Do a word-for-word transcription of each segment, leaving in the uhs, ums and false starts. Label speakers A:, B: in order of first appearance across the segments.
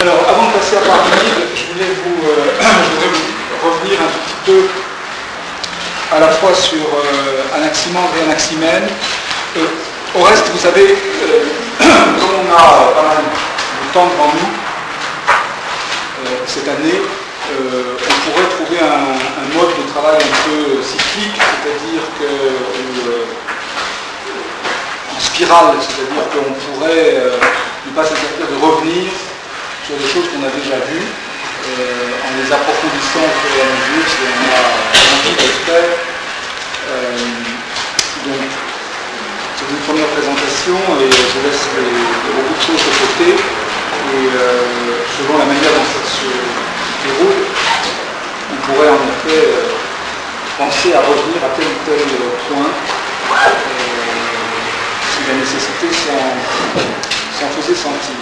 A: Alors, avant de passer à Parmenide, je voulais vous, euh, je voudrais vous revenir un petit peu à la fois sur euh, Anaximandre et Anaximène. Euh, au reste, vous savez, euh, comme on a pas mal de temps devant nous euh, cette année, euh, on pourrait trouver un, un mode de travail un peu cyclique, c'est-à-dire que euh, en spirale, c'est-à-dire qu'on pourrait euh, ne pas s'interdire de revenir sur des choses qu'on a déjà vues, euh, en les approfondissant au fur et à mesure, si on a envie de le faire. Euh, donc, c'est une première présentation et je laisse les, les beaucoup de choses de côté. Et euh, selon la manière dont ça se déroule, on pourrait en effet euh, penser à revenir à tel ou tel point euh, si la nécessité s'en faisait sentir.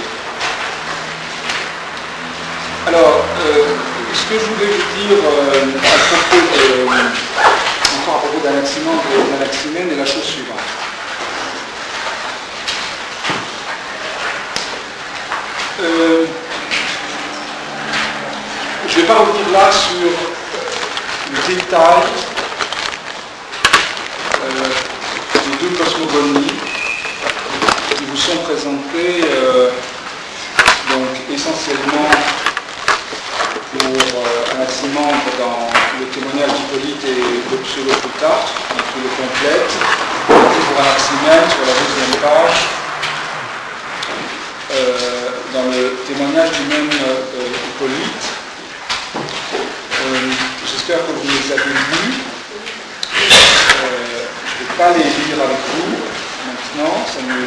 A: Alors, euh, ce que je voulais vous dire euh, à propos de, encore à propos d'Anaximandre et d'Anaximène est la chose suivante. Euh, je ne vais pas revenir là sur le détail euh, des deux cosmogonies qui vous sont présentées euh, donc essentiellement pour euh, Anaximandre dans le témoignage d'Hippolyte et de Pseudo-Plutarque, qui le complète, pour Anaximène sur la deuxième page, euh, dans le témoignage du même euh, Hippolyte. Euh, J'espère que vous les avez lus. Euh, je ne vais pas les lire avec vous maintenant, ça me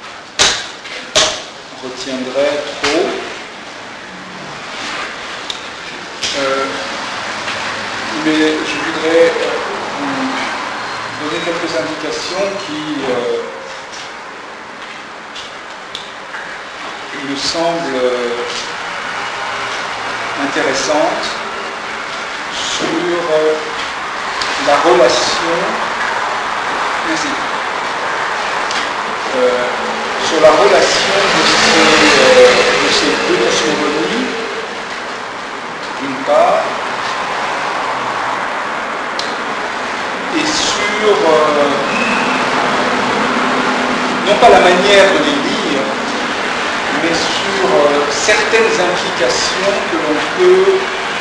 A: retiendrait trop. Euh, mais je voudrais euh, vous donner quelques indications qui euh, me semblent euh, intéressantes sur euh, la relation euh, sur la relation de ces, euh, de ces deux cosmogonies, d'une part, et sur euh, non pas la manière de les lire, mais sur euh, certaines implications que l'on peut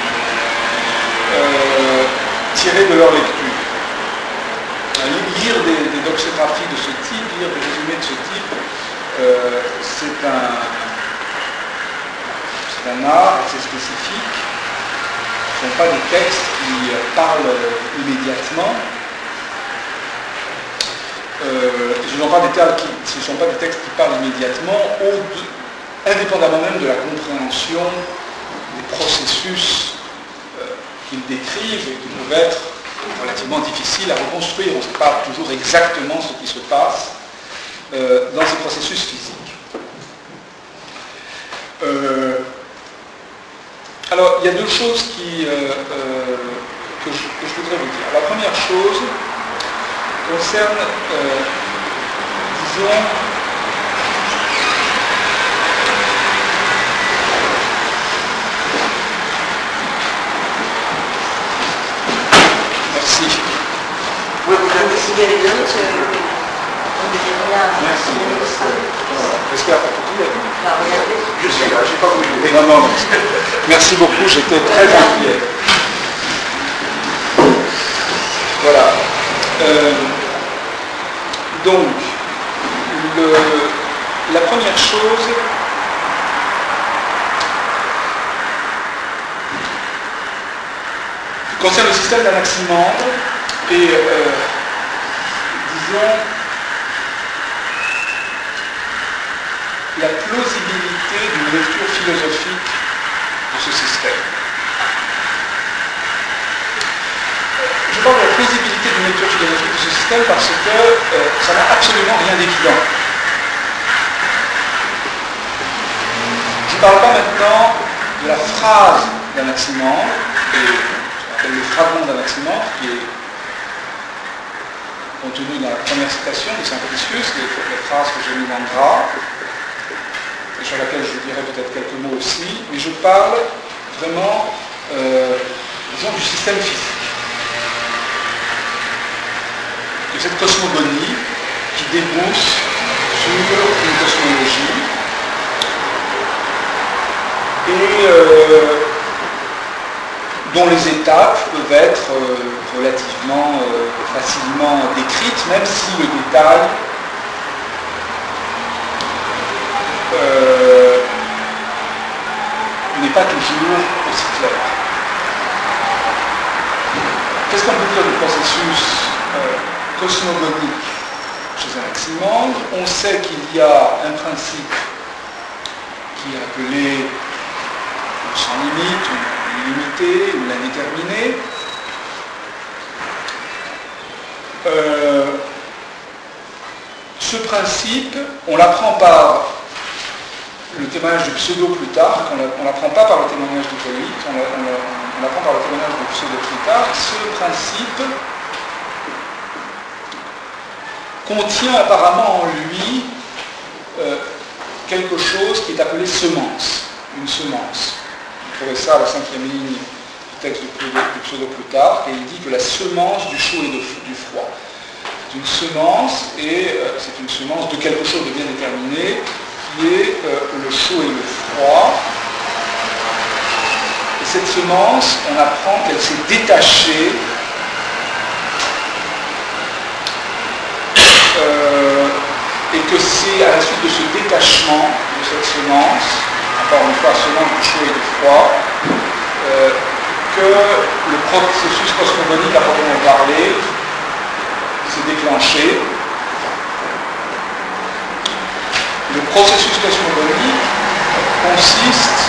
A: euh, tirer de leur lecture. Lire des, des doxographies de ce type, lire des résumés de ce type, euh, c'est un, c'est un art assez spécifique. Ce ne sont pas des textes qui parlent immédiatement. Euh, ce ne sont pas des textes qui, ce ne sont pas des textes qui parlent immédiatement, au, indépendamment même de la compréhension des processus euh, qu'ils décrivent et qui peuvent être relativement difficiles à reconstruire. On ne sait pas toujours exactement ce qui se passe euh, dans ces processus physiques. Euh, alors, il y a deux choses qui, euh, euh, que, je, que je voudrais vous dire. La première chose concerne, euh, disons, merci.
B: Oui, vous avez décidé les deux, on devient rien.
A: Merci. J'espère que tout est
B: Bah, regardez.
C: Je suis là, je n'ai pas voulu.
A: Non, non, non. Merci beaucoup, j'étais très inquiet. Voilà. Euh, donc, le, la première chose, concerne le système d'Anaximandre et, euh, disons, la plausibilité d'une lecture philosophique de ce système. Je parle de la plausibilité d'une lecture philosophique de ce système parce que euh, ça n'a absolument rien d'évident. Je ne parle pas maintenant de la phrase d'Anaximandre, et ce qu'on appelle le fragment d'Anaximandre, qui est contenu dans la première citation de Simplicius, les, les phrases que j'ai mises en gras. Je sur laquelle je dirai peut-être quelques mots aussi, mais je parle vraiment, euh, disons, du système physique. De cette cosmogonie qui débouche sur une cosmologie et euh, dont les étapes peuvent être euh, relativement euh, facilement décrites, même si le détail euh, n'est pas toujours aussi clair. Qu'est-ce qu'on peut dire du processus euh, cosmogonique chez Anaximandre? On sait qu'il y a un principe qui est appelé le sans limite, ou l'illimité, ou l'indéterminé. Euh, ce principe, on l'apprend par le témoignage de Pseudo-Plutarque, on ne l'apprend pas par le témoignage d'Hippolyte, on l'apprend par le témoignage de Pseudo-Plutarque. Ce principe contient apparemment en lui euh, quelque chose qui est appelé semence, une semence. Vous trouvez ça à la cinquième ligne du texte de Pseudo-Plutarque, et il dit que la semence du chaud et du froid. C'est une semence, et euh, c'est une semence de quelque chose de bien déterminé, qui est euh, le chaud et le froid. Et cette semence, on apprend qu'elle s'est détachée Euh, et que c'est à la suite de ce détachement de cette semence, encore une fois semence du chaud et du froid, euh, que le processus cosmogonique à proprement parler s'est déclenché. Le processus cosmogonique consiste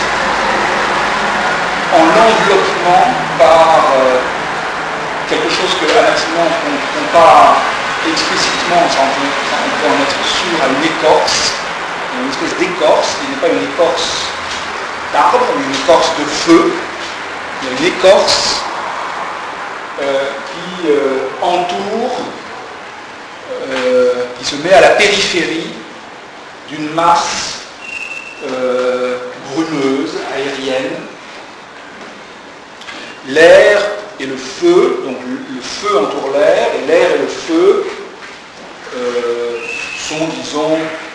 A: en l'enveloppement par euh, quelque chose que Anaximandre compare explicitement, ça on peut, on peut en être sûr, à une écorce, une espèce d'écorce, qui n'est pas une écorce d'arbre, mais une écorce de feu. Il y a une écorce euh, qui euh, entoure, euh, qui se met à la périphérie d'une masse euh, brumeuse, aérienne. L'air et le feu, donc le, le feu entoure l'air, et l'air et le feu euh, sont, disons,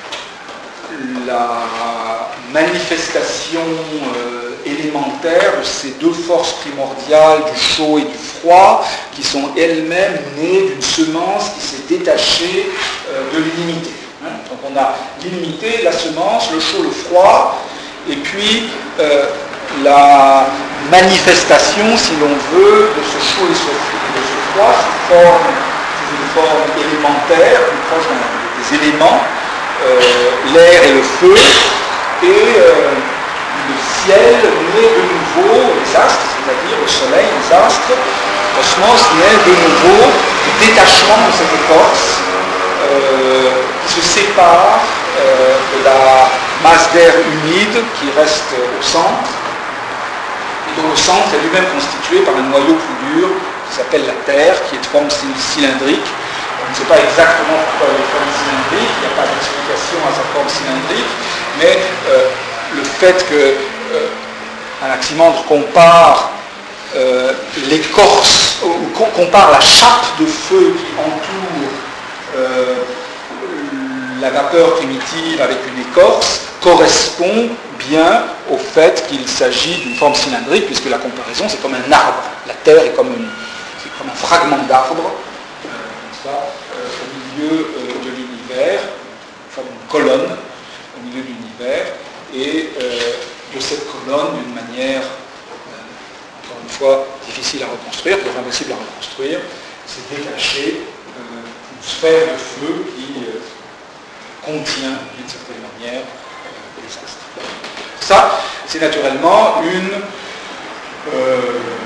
A: la manifestation euh, élémentaire de ces deux forces primordiales du chaud et du froid, qui sont elles-mêmes nées d'une semence qui s'est détachée euh, de l'illimité. Hein. Donc on a l'illimité, la semence, le chaud, le froid, et puis euh, la manifestation, si l'on veut, de ce chaud et de ce froid sous forme, sous une forme élémentaire, plus proche des éléments, euh, l'air et le feu, et euh, le ciel naît de nouveau, les astres, c'est-à-dire le soleil, les astres, le cosmos naît de nouveau du détachement de cette écorce euh, qui se sépare euh, de la masse d'air humide qui reste au centre, dont le centre est lui-même constitué par un noyau plus dur qui s'appelle la Terre, qui est de forme cylindrique. On ne sait pas exactement pourquoi elle est de forme cylindrique, il n'y a pas d'explication à sa forme cylindrique, mais euh, le fait que euh, Anaximandre compare euh, l'écorce, ou compare la chape de feu qui entoure euh, la vapeur primitive avec une écorce, correspond bien au fait qu'il s'agit d'une forme cylindrique, puisque la comparaison, c'est comme un arbre. La Terre est comme, une, c'est comme un fragment d'arbre, euh, ça, euh, au milieu euh, de l'univers, comme une colonne au milieu de l'univers, et euh, de cette colonne, d'une manière, euh, encore une fois, difficile à reconstruire, peut-être impossible à reconstruire, s'est détaché euh, une sphère de feu qui euh, contient, d'une certaine manière, euh, les astres. Ça, c'est naturellement une euh,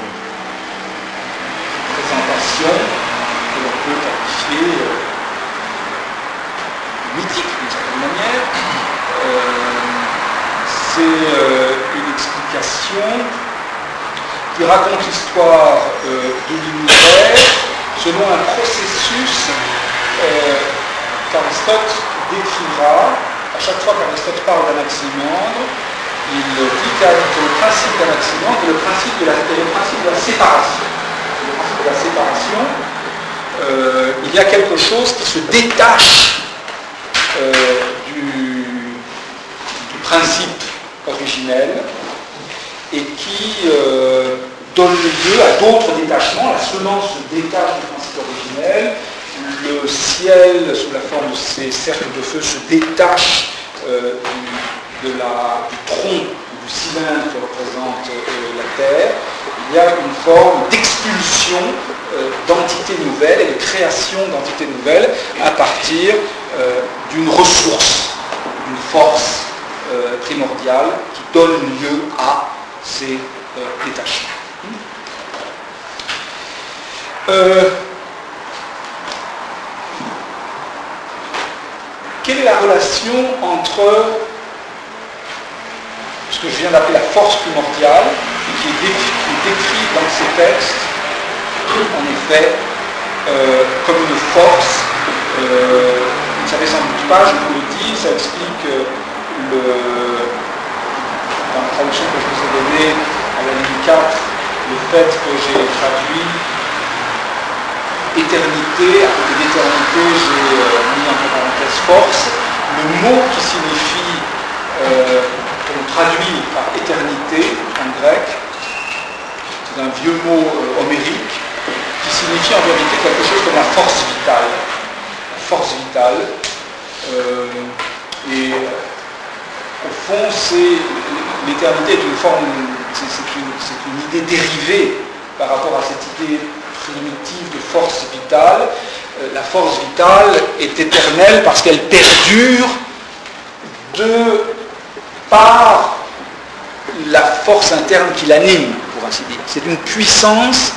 A: présentation que l'on peut qualifier euh, mythique d'une certaine manière. Euh, c'est euh, une explication qui raconte l'histoire euh, de l'univers selon un processus euh, qu'Aristote décrira À chaque fois qu'Aristote parle d'Anaximandre, il dit qu'il y a le principe d'Anaximandre et le principe de la, et le principe de la séparation. Le principe de la séparation, euh, il y a quelque chose qui se détache euh, du, du principe originel et qui euh, donne lieu à d'autres détachements. La semence se détache du principe originel, le ciel, sous la forme de ces cercles de feu, se détache euh, du, de la, du tronc, du cylindre qui représente euh, la Terre. Il y a une forme d'expulsion euh, d'entités nouvelles et de création d'entités nouvelles à partir euh, d'une ressource, d'une force euh, primordiale qui donne lieu à ces euh, détachements. Euh, quelle est la relation entre ce que je viens d'appeler la force primordiale, qui est décrite dans ces textes, en effet, euh, comme une force, euh, vous ne savez sans doute pas, je vous le dis, ça explique euh, le, dans la traduction que je vous ai donnée à la ligne quatre, le fait que j'ai traduit éternité, à côté d'éternité, j'ai euh, mis entre parenthèses force. Le mot qui signifie, euh, qu'on traduit par éternité en grec, c'est un vieux mot euh, homérique, qui signifie en vérité quelque chose comme la force vitale. La force vitale. Euh, et au fond, c'est, l'éternité est une forme, c'est, c'est, une, c'est une idée dérivée par rapport à cette idée primitive de force vitale. Euh, la force vitale est éternelle parce qu'elle perdure de par la force interne qui l'anime, pour ainsi dire. C'est une puissance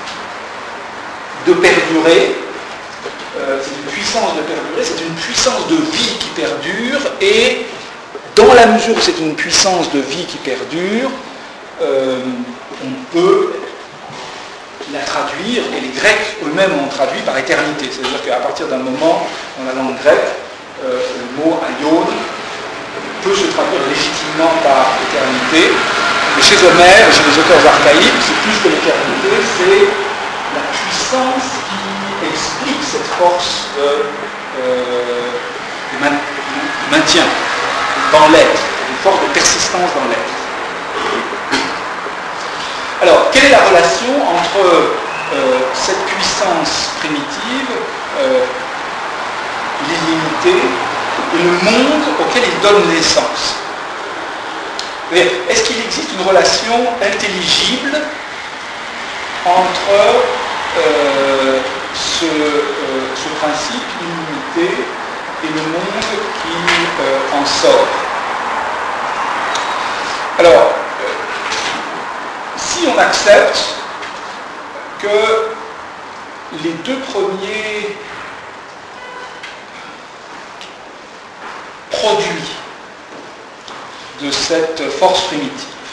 A: de perdurer, euh, c'est une puissance de perdurer, c'est une puissance de vie qui perdure, et dans la mesure où c'est une puissance de vie qui perdure, euh, on peut la traduire, et les Grecs eux-mêmes ont traduit par éternité. C'est-à-dire qu'à partir d'un moment, dans la langue grecque, euh, le mot aion peut se traduire légitimement par éternité. Mais chez Homère, chez les auteurs archaïques, c'est plus que l'éternité, c'est la puissance qui explique cette force de, euh, de maintien dans l'être, une force de persistance dans l'être. Alors, quelle est la relation entre euh, cette puissance primitive, euh, l'illimité, et le monde auquel il donne naissance? Est-ce qu'il existe une relation intelligible entre euh, ce, euh, ce principe, l'illimité, et le monde qui euh, en sort? Alors, si on accepte que les deux premiers produits de cette force primitive,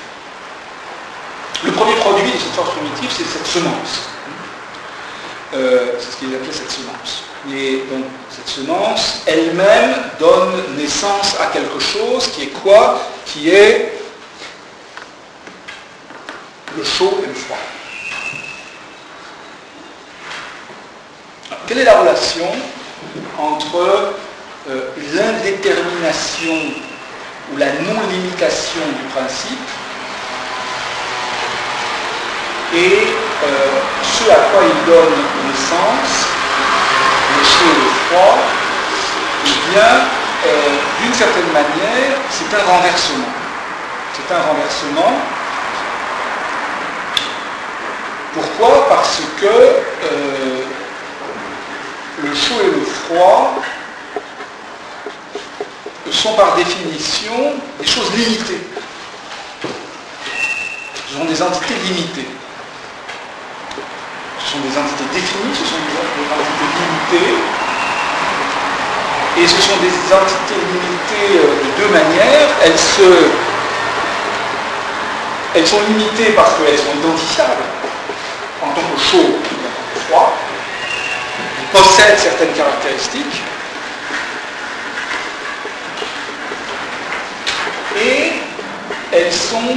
A: le premier produit de cette force primitive, c'est cette semence. Euh, c'est ce qu'il appelait cette semence. Et donc, cette semence, elle-même, donne naissance à quelque chose qui est quoi? Qui est le chaud et le froid. Alors, quelle est la relation entre euh, l'indétermination ou la non-limitation du principe et euh, ce à quoi il donne naissance, le chaud et le froid? Eh bien, euh, d'une certaine manière, c'est un renversement. C'est un renversement. Pourquoi? Parce que euh, le chaud et le froid sont par définition des choses limitées. Ce sont des entités limitées. Ce sont des entités définies, ce sont des entités limitées. Et ce sont des entités limitées de deux manières. Elles, se, elles sont limitées parce qu'elles sont identifiables en tant que chaud et en tant que froid. Elles possèdent certaines caractéristiques. et elles sont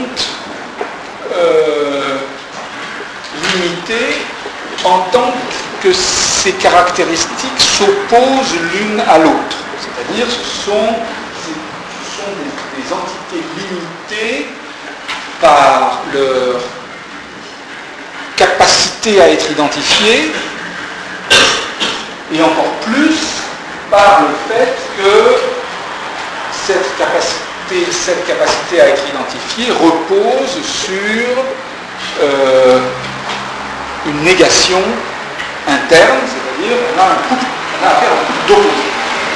A: euh, limitées en tant que ces caractéristiques s'opposent l'une à l'autre. C'est-à-dire ce sont, ce sont des, des entités limitées par leur capacité à être identifiées et encore plus par le fait que cette capacité, cette capacité à être identifiée repose sur euh, une négation interne, c'est-à-dire on a un couple, on a affaire à un couple d'opposés.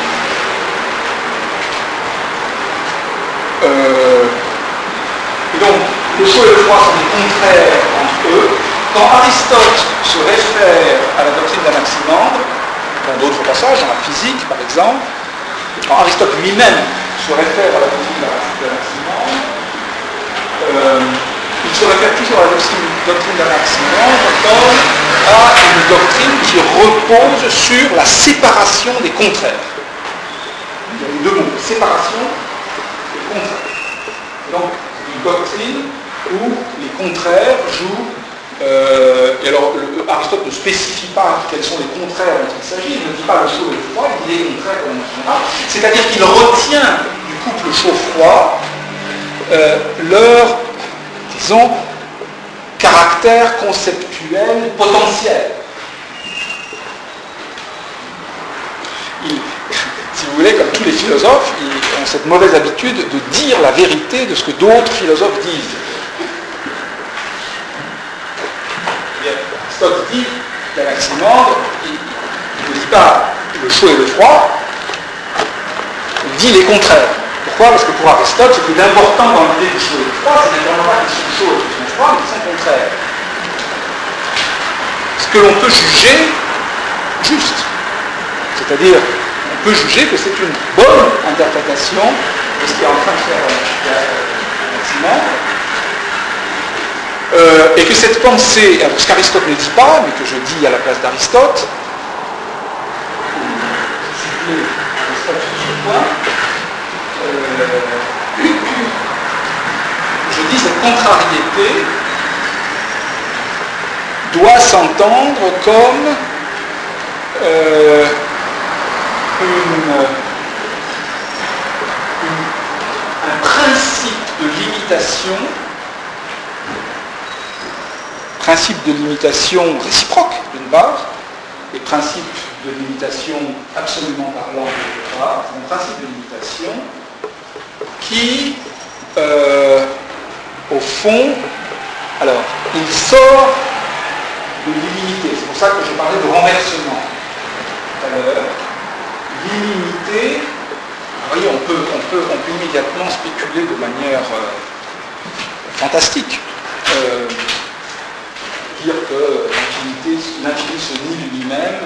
A: Euh, et donc, le chaud et le froid sont des contraires entre eux. Quand Aristote se réfère à la doctrine d'Anaximandre, dans d'autres passages, dans la physique par exemple, quand Aristote lui-même se réfère à la doctrine d'Anaximandre, euh, il se réfère toujours à la doctrine d'Anaximandre comme à une doctrine qui repose sur la séparation des contraires. Il y a les deux mots, séparation et contraire. Donc, une doctrine où les contraires jouent. Euh, et alors, le, Aristote ne spécifie pas quels sont les contraires dont il s'agit, il ne dit pas le chaud et le froid, il dit les contraires comme on dira. C'est-à-dire qu'il retient du couple chaud-froid euh, leur, disons, caractère conceptuel potentiel. Il, si vous voulez, comme tous les philosophes, ils ont cette mauvaise habitude de dire la vérité de ce que d'autres philosophes disent. Aristote dit qu'Anaximandre, il ne dit pas le chaud et le froid, il dit les contraires. Pourquoi? Parce que pour Aristote, ce qui est important dans l'idée du chaud et du froid, c'est naturellement pas qu'ils sont chauds et qu'ils sont froids, mais qu'ils sont contraires. Ce que l'on peut juger juste. C'est-à-dire, on peut juger que c'est une bonne interprétation de ce qui est en train de faire Anaximandre. Euh, et que cette pensée, alors ce qu'Aristote ne dit pas, mais que je dis à la place d'Aristote, Aristote sur ce point, euh, je dis cette contrariété doit s'entendre comme euh, une, une, un principe de limitation principe de limitation réciproque d'une part, et principe de limitation absolument parlant d'autre part, c'est un principe de limitation qui, euh, au fond, alors, il sort de l'illimité. C'est pour ça que je parlais de renversement tout à l'heure. L'illimité, vous voyez, on peut, on, peut, on peut immédiatement spéculer de manière euh, fantastique. Euh, dire que l'infini se nie lui-même,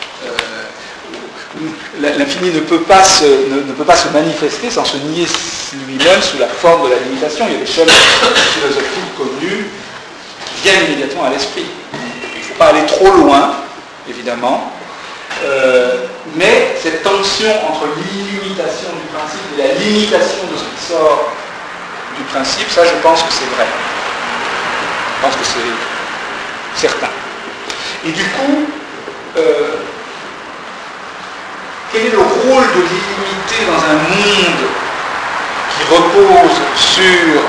A: euh, l'infini ne peut pas se, ne, ne peut pas se manifester sans se nier lui-même sous la forme de la limitation. Il y a des chaînes philosophiques connues qui viennent immédiatement à l'esprit. Il ne faut pas aller trop loin, évidemment, euh, mais cette tension entre l'illimitation du principe et la limitation de ce qui sort du principe, ça je pense que c'est vrai. Je pense que c'est certain. Et du coup, euh, quel est le rôle de l'illimité dans un monde qui repose sur,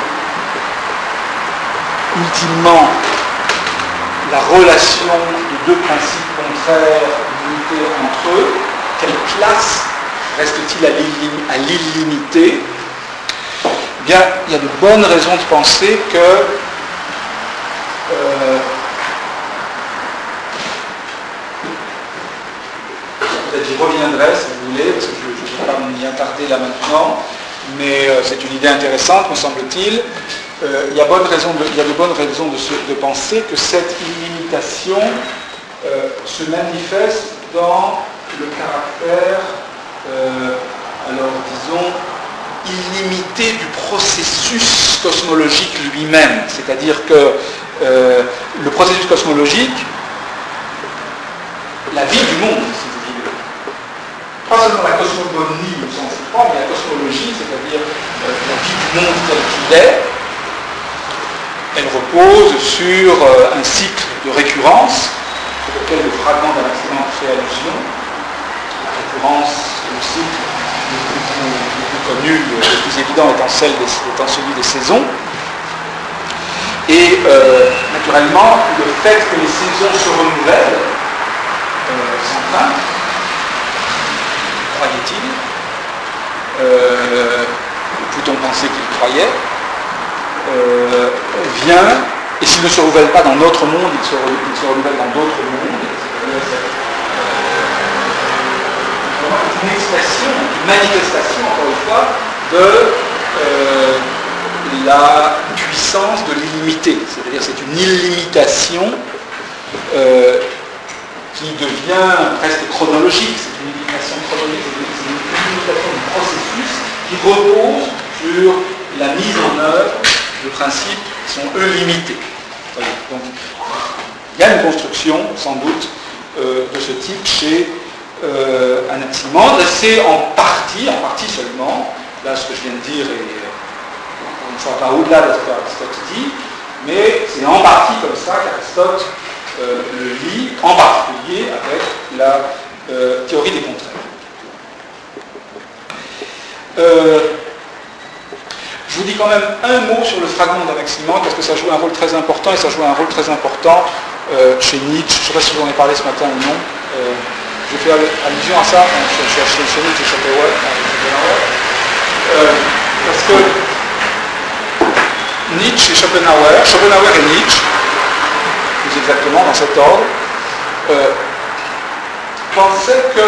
A: ultimement, la relation de deux principes contraires limités entre eux? Quelle place reste-t-il à l'illimité? Eh bien, il y a de bonnes raisons de penser que euh, peut-être j'y reviendrai si vous voulez, parce que je ne vais pas m'y attarder là maintenant, mais euh, c'est une idée intéressante, me semble-t-il. Euh, il, y a bonne raison de, il y a de bonnes raisons de, se, de penser que cette illimitation euh, se manifeste dans le caractère, euh, alors disons, illimité du processus cosmologique lui-même. C'est-à-dire que euh, le processus cosmologique, la vie du monde, si vous voulez, pas seulement la cosmogonie au sens propre, mais la cosmologie, c'est-à-dire euh, la vie du monde tel qu'il est, elle repose sur euh, un cycle de récurrence auquel le fragment d'Anaximandre fait allusion. La récurrence, le cycle le plus, le plus connu, le plus évident étant, celle des, étant celui des saisons. Et euh, naturellement, le fait que les saisons se renouvellent, euh, sans crainte, croyait-il, euh, peut-on penser qu'il croyait, euh, vient, et s'il ne se renouvelle pas dans notre monde, il se, il se renouvelle dans d'autres mondes. C'est une expression, une manifestation, encore une fois, de euh, la puissance de l'illimité. C'est-à-dire c'est une illimitation euh, qui devient presque chronologique. C'est une illimitation chronologique, c'est une illimitation du processus qui repose sur la mise en œuvre de principes qui sont eux limités. Donc, il y a une construction, sans doute, euh, de ce type chez euh, Anaximandre, et c'est en partie, en partie seulement, là ce que je viens de dire est encore une fois pas au-delà de ce qu'Aristote dit, mais c'est en partie comme ça qu'Aristote euh, le lit, en particulier avec la euh, théorie des contraires. Euh, Je vous dis quand même un mot sur le fragment d'Anaximandre parce que ça joue un rôle très important et ça joue un rôle très important euh, chez Nietzsche. Je ne sais pas si vous en avez parlé ce matin ou non. Euh, je fais allusion à ça chez, chez, chez, chez Nietzsche et Schopenhauer. Euh, parce que Nietzsche et Schopenhauer, Schopenhauer et Nietzsche, plus exactement dans cet ordre, euh, pensaient que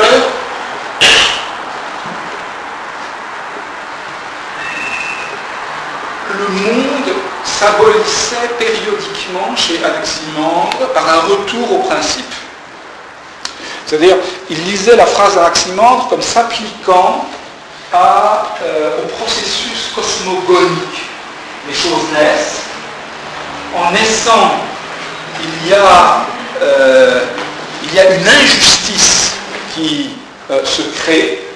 A: le monde s'abolissait périodiquement chez Anaximandre par un retour au principe. C'est-à-dire, il lisait la phrase d'Anaximandre comme s'appliquant à, euh, au processus cosmogonique. Les choses naissent. En naissant, il y a, euh, il y a une injustice qui euh, se crée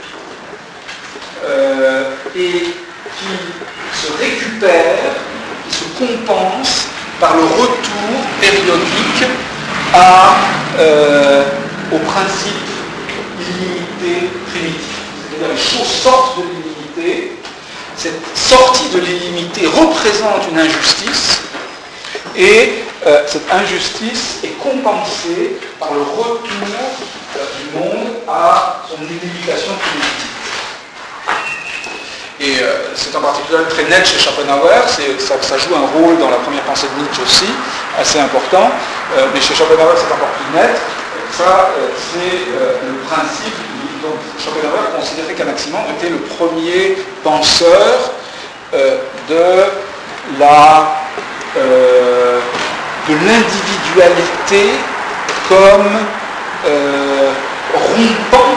A: euh, et qui se récupère, qui se compense par le retour périodique à, euh, au principe illimité primitif. C'est-à-dire les choses sortent de l'illimité. Cette sortie de l'illimité représente une injustice et euh, cette injustice est compensée par le retour euh, du monde à son illimitation primitive. Et euh, c'est en particulier très net chez Schopenhauer, ça, ça joue un rôle dans la première pensée de Nietzsche aussi, assez important, euh, mais chez Schopenhauer c'est encore plus net. Ça, euh, c'est euh, le principe. Donc Schopenhauer considérait qu'Anaximandre était le premier penseur euh, de la euh, de l'individualité comme euh, rompant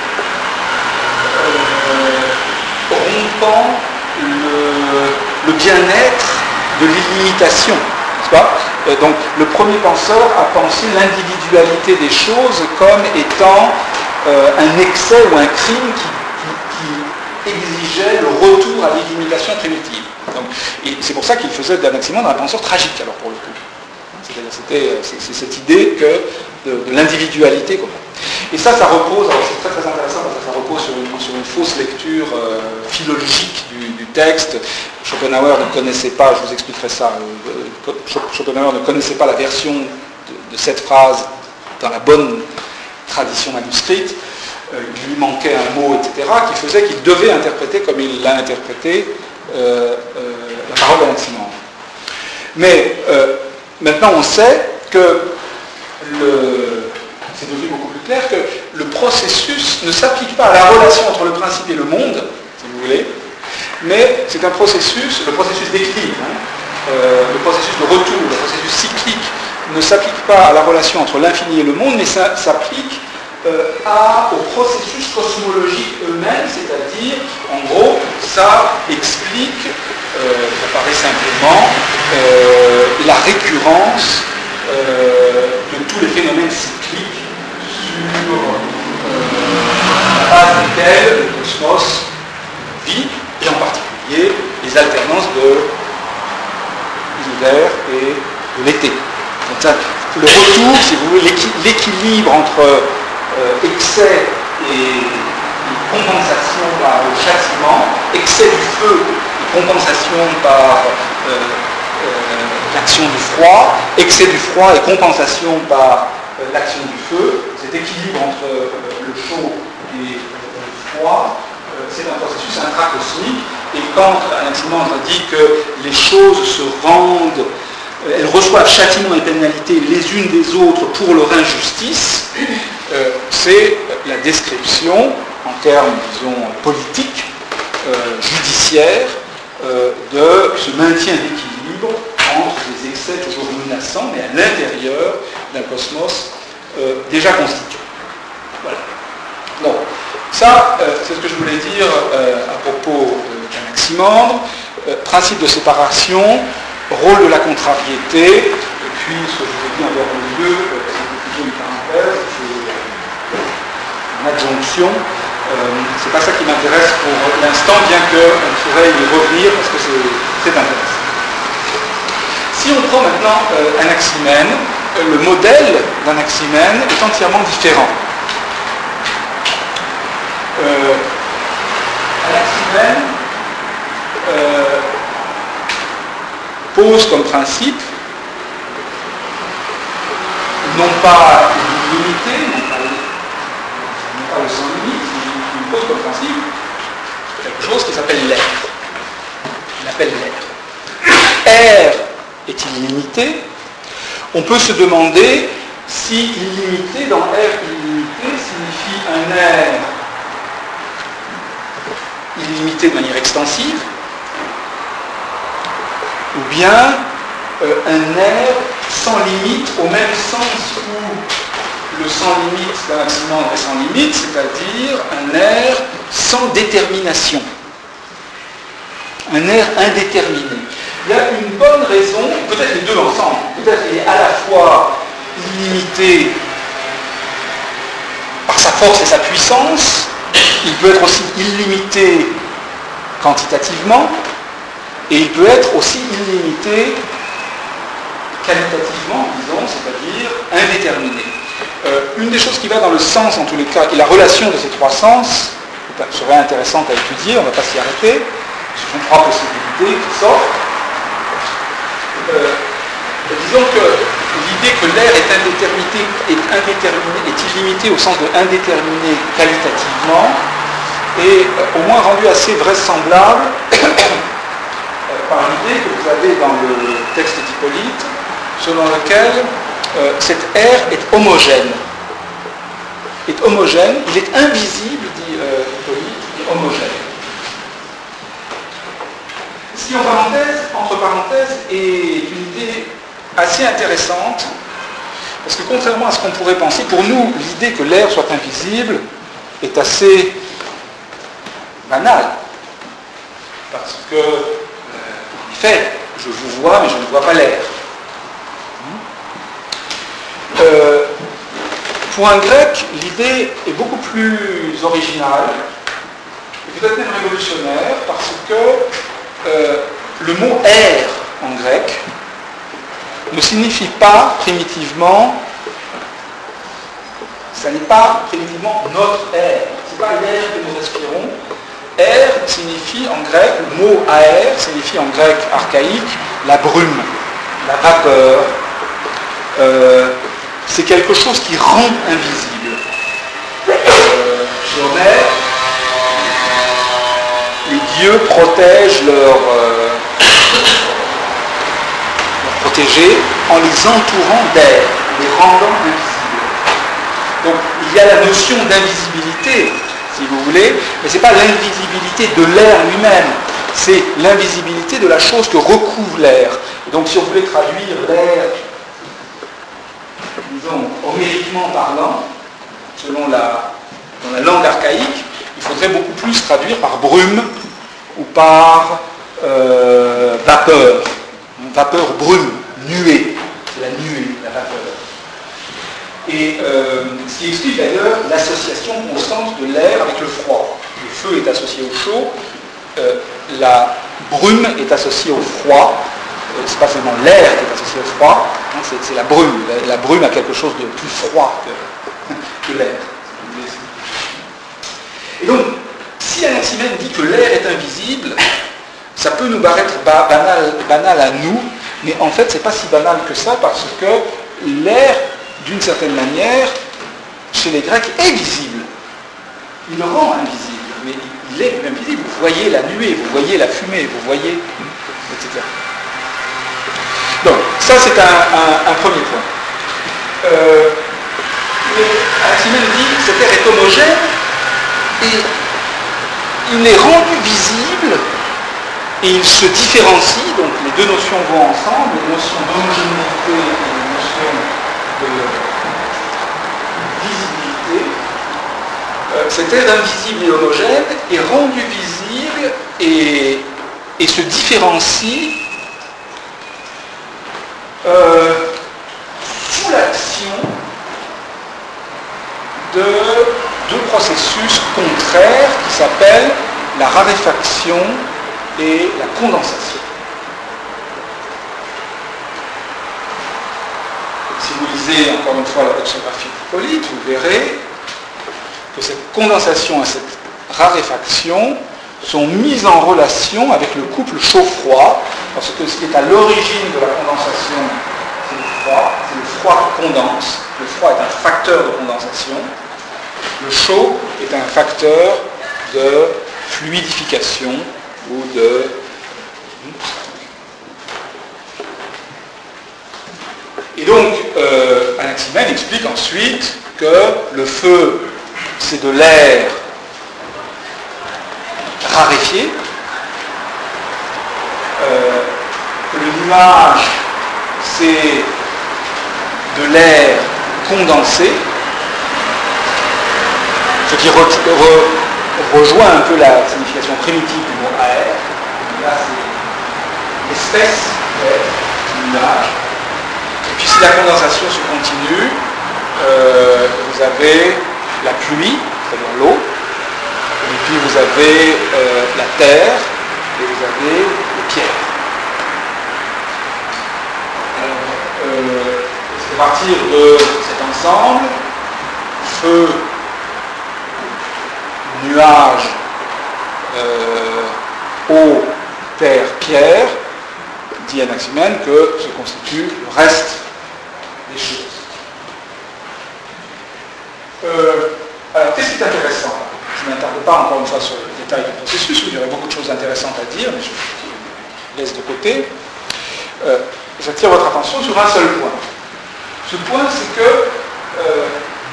A: rompant le, le bien-être de l'illimitation, n'est-ce pas ? euh, Donc le premier penseur a pensé l'individualité des choses comme étant euh, un excès ou un crime qui, qui, qui exigeait le retour à l'illimitation primitive. Donc, et c'est pour ça qu'il faisait d'Anaximandre un penseur tragique, alors pour le coup. C'est-à-dire c'était c'est, c'est cette idée que de, de l'individualité quoi. Et ça, ça repose, alors c'est très très intéressant parce que ça repose sur une, sur une fausse lecture euh, philologique du, du texte. Schopenhauer ne connaissait pas, je vous expliquerai ça, euh, Schopenhauer ne connaissait pas la version de, de cette phrase dans la bonne tradition manuscrite. Euh, il lui manquait un mot, et cetera, qui faisait qu'il devait interpréter comme il l'a interprété euh, euh, la parole d'Anaximandre. Mais euh, maintenant on sait que le... c'est devenu beaucoup plus clair que le processus ne s'applique pas à la relation entre le principe et le monde, si vous voulez, mais c'est un processus, le processus d'équilibre, hein, euh, le processus de retour, le processus cyclique, ne s'applique pas à la relation entre l'infini et le monde, mais ça s'applique euh, à, aux processus cosmologiques eux-mêmes, c'est-à-dire, en gros, ça explique, euh, ça paraît simplement, euh, la récurrence euh, de tous les phénomènes cycliques sur euh, la base desquels le cosmos vit, et en particulier les les alternances de l'hiver et de l'été. Donc ça, le retour, si vous voulez, l'équilibre entre euh, excès et compensation par le châtiment, excès du feu et compensation par euh, euh, l'action du froid, excès du froid et compensation par euh, l'action du feu. Cet équilibre entre euh, le chaud et euh, le froid, euh, c'est un processus intracosmique. Et quand Anaximandre dit que les choses se rendent, euh, elles reçoivent châtiment et pénalité les unes des autres pour leur injustice, euh, c'est la description en termes, disons, politiques, euh, judiciaires, euh, de ce maintien d'équilibre entre des excès toujours menaçants, mais à l'intérieur d'un cosmos euh, déjà constitué. Voilà. Donc, ça, euh, c'est ce que je voulais dire euh, à propos d'Anaximandre. Euh, principe de séparation, rôle de la contrariété, et puis ce que je vous ai dit en dehors du milieu, euh, c'est plutôt une parenthèse, c'est une adjonction. Euh, c'est pas ça qui m'intéresse pour l'instant, bien qu'on pourrait y revenir parce que c'est intéressant. Si on prend maintenant euh, Anaximène, euh, le modèle d'Anaximène est entièrement différent. Euh, Anaximène euh, pose comme principe non pas une limité, non pas, non pas le sans limite, il pose comme principe quelque chose qui s'appelle l'air. Il appelle l'air. R est illimité. On peut se demander si illimité, dans R illimité, signifie un air illimité de manière extensive, ou bien euh, un air sans limite, au même sens où le sans limite d'Anaximandre est sans limite, c'est-à-dire un air sans détermination, un air indéterminé. Il y a une bonne raison, peut-être les deux ensemble, peut-être il est à la fois illimité par sa force et sa puissance, il peut être aussi illimité quantitativement, et il peut être aussi illimité qualitativement, disons, c'est-à-dire indéterminé. Euh, une des choses qui va dans le sens, en tous les cas, et la relation de ces trois sens, serait intéressante à étudier, on ne va pas s'y arrêter, ce sont trois possibilités qui sortent. Euh, disons que l'idée que l'air est indéterminé, est indéterminé, est illimité au sens de indéterminé qualitativement, est euh, au moins rendue assez vraisemblable euh, par l'idée que vous avez dans le texte d'Hippolyte, selon lequel euh, cet air est homogène. Est homogène, il est invisible, dit euh, Hippolyte, il est homogène. Ce qui, en parenthèse, entre parenthèses, est une idée assez intéressante, parce que contrairement à ce qu'on pourrait penser, pour nous, l'idée que l'air soit invisible est assez banale. Parce que, euh, en effet, je vous vois, mais je ne vois pas l'air. Euh, pour un grec, l'idée est beaucoup plus originale, et peut-être même révolutionnaire, parce que euh, le mot air en grec ne signifie pas primitivement, ça n'est pas primitivement notre air, ce n'est pas l'air que nous respirons. Air signifie en grec, le mot aer signifie en grec archaïque la brume, la vapeur. Euh, c'est quelque chose qui rend invisible. Euh, sur Homère, les dieux protègent leurs euh, leur protégés en les entourant d'air, les rendant invisibles. Donc il y a la notion d'invisibilité, si vous voulez, mais ce n'est pas l'invisibilité de l'air lui-même, c'est l'invisibilité de la chose que recouvre l'air. Donc si on voulait traduire l'air, disons, homériquement parlant, selon la, dans la langue archaïque, il faudrait beaucoup plus traduire par brume ou par euh, vapeur. Vapeur, brume, nuée. C'est la nuée, la vapeur. Et euh, ce qui explique d'ailleurs l'association constante de l'air avec le froid. Le feu est associé au chaud. Euh, la brume est associée au froid. C'est pas seulement l'air qui est associé au froid, hein, c'est, c'est la brume. La, la brume a quelque chose de plus froid que, que l'air. Et donc, si Anaximène dit que l'air est invisible, ça peut nous paraître banal, banal à nous, mais en fait, c'est pas si banal que ça, parce que l'air, d'une certaine manière, chez les Grecs, est visible. Il le rend invisible, mais il est invisible. Vous voyez la nuée, vous voyez la fumée, vous voyez, et cetera. Donc, ça c'est un, un, un premier point. Euh, Anaximène dit que cet air est homogène et il est rendu visible et il se différencie, donc les deux notions vont ensemble, les notions d'homogénéité et les notions de visibilité. Euh, cet air invisible et homogène est rendu visible et, et se différencie Euh, sous l'action de deux processus contraires qui s'appellent la raréfaction et la condensation. Si vous lisez encore une fois la taxographie d'Hippolyte, vous verrez que cette condensation et cette raréfaction sont mises en relation avec le couple chaud-froid, parce que ce qui est à l'origine de la condensation, c'est le froid, c'est le froid qui condense. Le froid est un facteur de condensation. Le chaud est un facteur de fluidification ou de... Et donc, euh, Anaximène explique ensuite que le feu, c'est de l'air raréfié, euh, que le nuage, c'est de l'air condensé, ce qui re, re, rejoint un peu la signification primitive du mot air. Là, c'est l'espèce d'air, du nuage. Et puis si la condensation se continue, euh, vous avez la pluie, c'est-à-dire l'eau, et puis vous avez euh, la terre, et vous avez les pierres. Euh, euh, c'est à partir de cet ensemble, feu, nuage, euh, eau, terre, pierre, dit Anaximène que se constitue le reste des choses. Euh, alors, qu'est-ce qui est intéressant ? Je ne m'attarde pas encore une fois sur le détail du processus, où il y aurait beaucoup de choses intéressantes à dire, mais je laisse de côté. Euh, J'attire votre attention sur un seul point. Ce point, c'est que euh,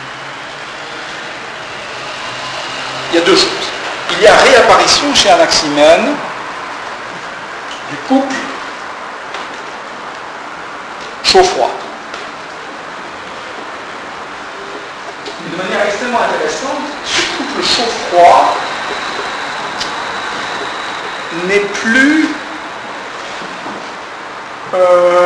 A: il y a deux choses. Il y a réapparition chez Anaximène du couple chaud-froid. De manière extrêmement intéressante, ce couple chaud-froid n'est plus euh,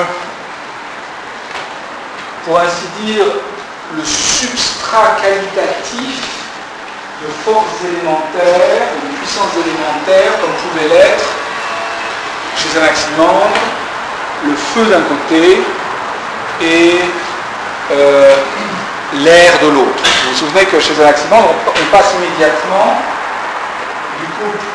A: pour ainsi dire le substrat qualitatif de forces élémentaires, de puissances élémentaires, comme pouvait l'être chez Anaximandre le feu d'un côté et euh, l'air de l'autre. Vous vous souvenez que chez Anaximandre, on passe immédiatement du couple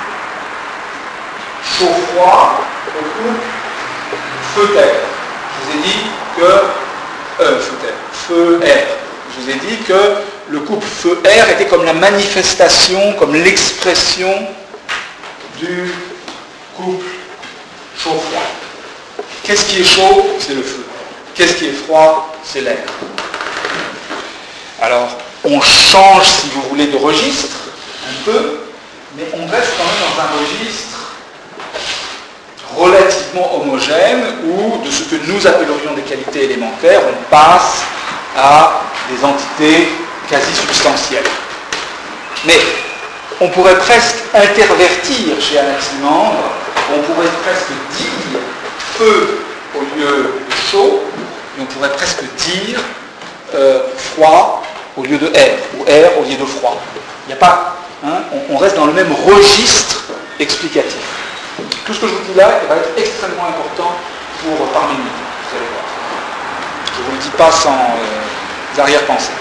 A: chaud-froid au couple feu-terre. Je vous ai dit que... Euh, feu-terre, feu-air. Je vous ai dit que le couple feu-air était comme la manifestation, comme l'expression du couple chaud-froid. Qu'est-ce qui est chaud? C'est le feu. Qu'est-ce qui est froid? C'est l'air. Alors, on change, si vous voulez, de registre, un peu, mais on reste quand même dans un registre relativement homogène, où, de ce que nous appellerions des qualités élémentaires, on passe à des entités quasi substantielles. Mais on pourrait presque intervertir chez Anaximandre, on pourrait presque dire feu au lieu de chaud, et on pourrait presque dire euh, froid au lieu de air, ou air au lieu de froid. Il n'y a pas, hein, on, on reste dans le même registre explicatif. Tout ce que je vous dis là va être extrêmement important pour Parménide, vous allez voir. Je ne vous le dis pas sans euh, arrière-pensée.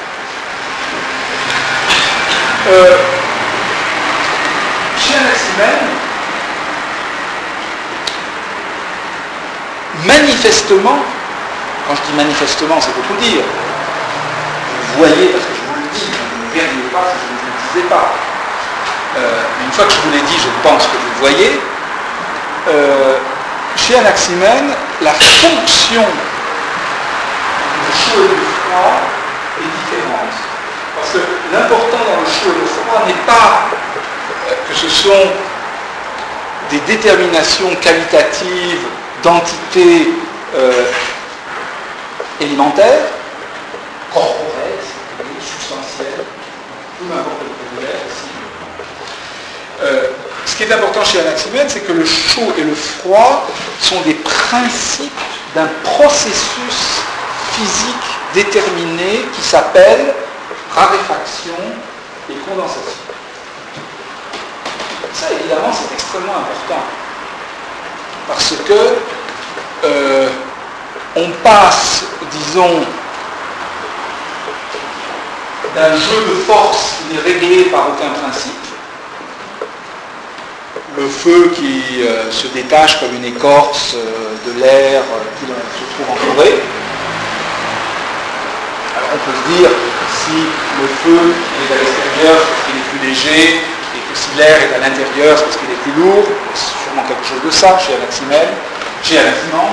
A: Euh, chez Anaximène, manifestement, quand je dis manifestement, c'est pour tout dire. Vous voyez, parce que je vous le dis, vous ne verriez pas si je ne vous le disais pas. Euh, une fois que je vous l'ai dit, je pense que vous le voyez. Euh, chez Anaximène, la fonction du chaud et du froid est différente. Parce que l'important dans le chaud et le froid n'est pas que ce sont des déterminations qualitatives d'entités euh, élémentaires, corporelles, substantielles, peu importe le vocabulaire aussi. Euh, ce qui est important chez Anaximène, c'est que le chaud et le froid sont des principes d'un processus physique déterminé qui s'appelle raréfaction et condensation. Ça, évidemment, c'est extrêmement important. Parce que euh, on passe, disons, d'un jeu de force qui n'est réglé par aucun principe, le feu qui euh, se détache comme une écorce euh, de l'air euh, qui se trouve entouré. Alors on peut se dire, si le feu est à l'extérieur, c'est parce qu'il est plus léger, et que si l'air est à l'intérieur, c'est parce qu'il est plus lourd, c'est sûrement quelque chose de ça chez Anaximène, chez Anaximandre.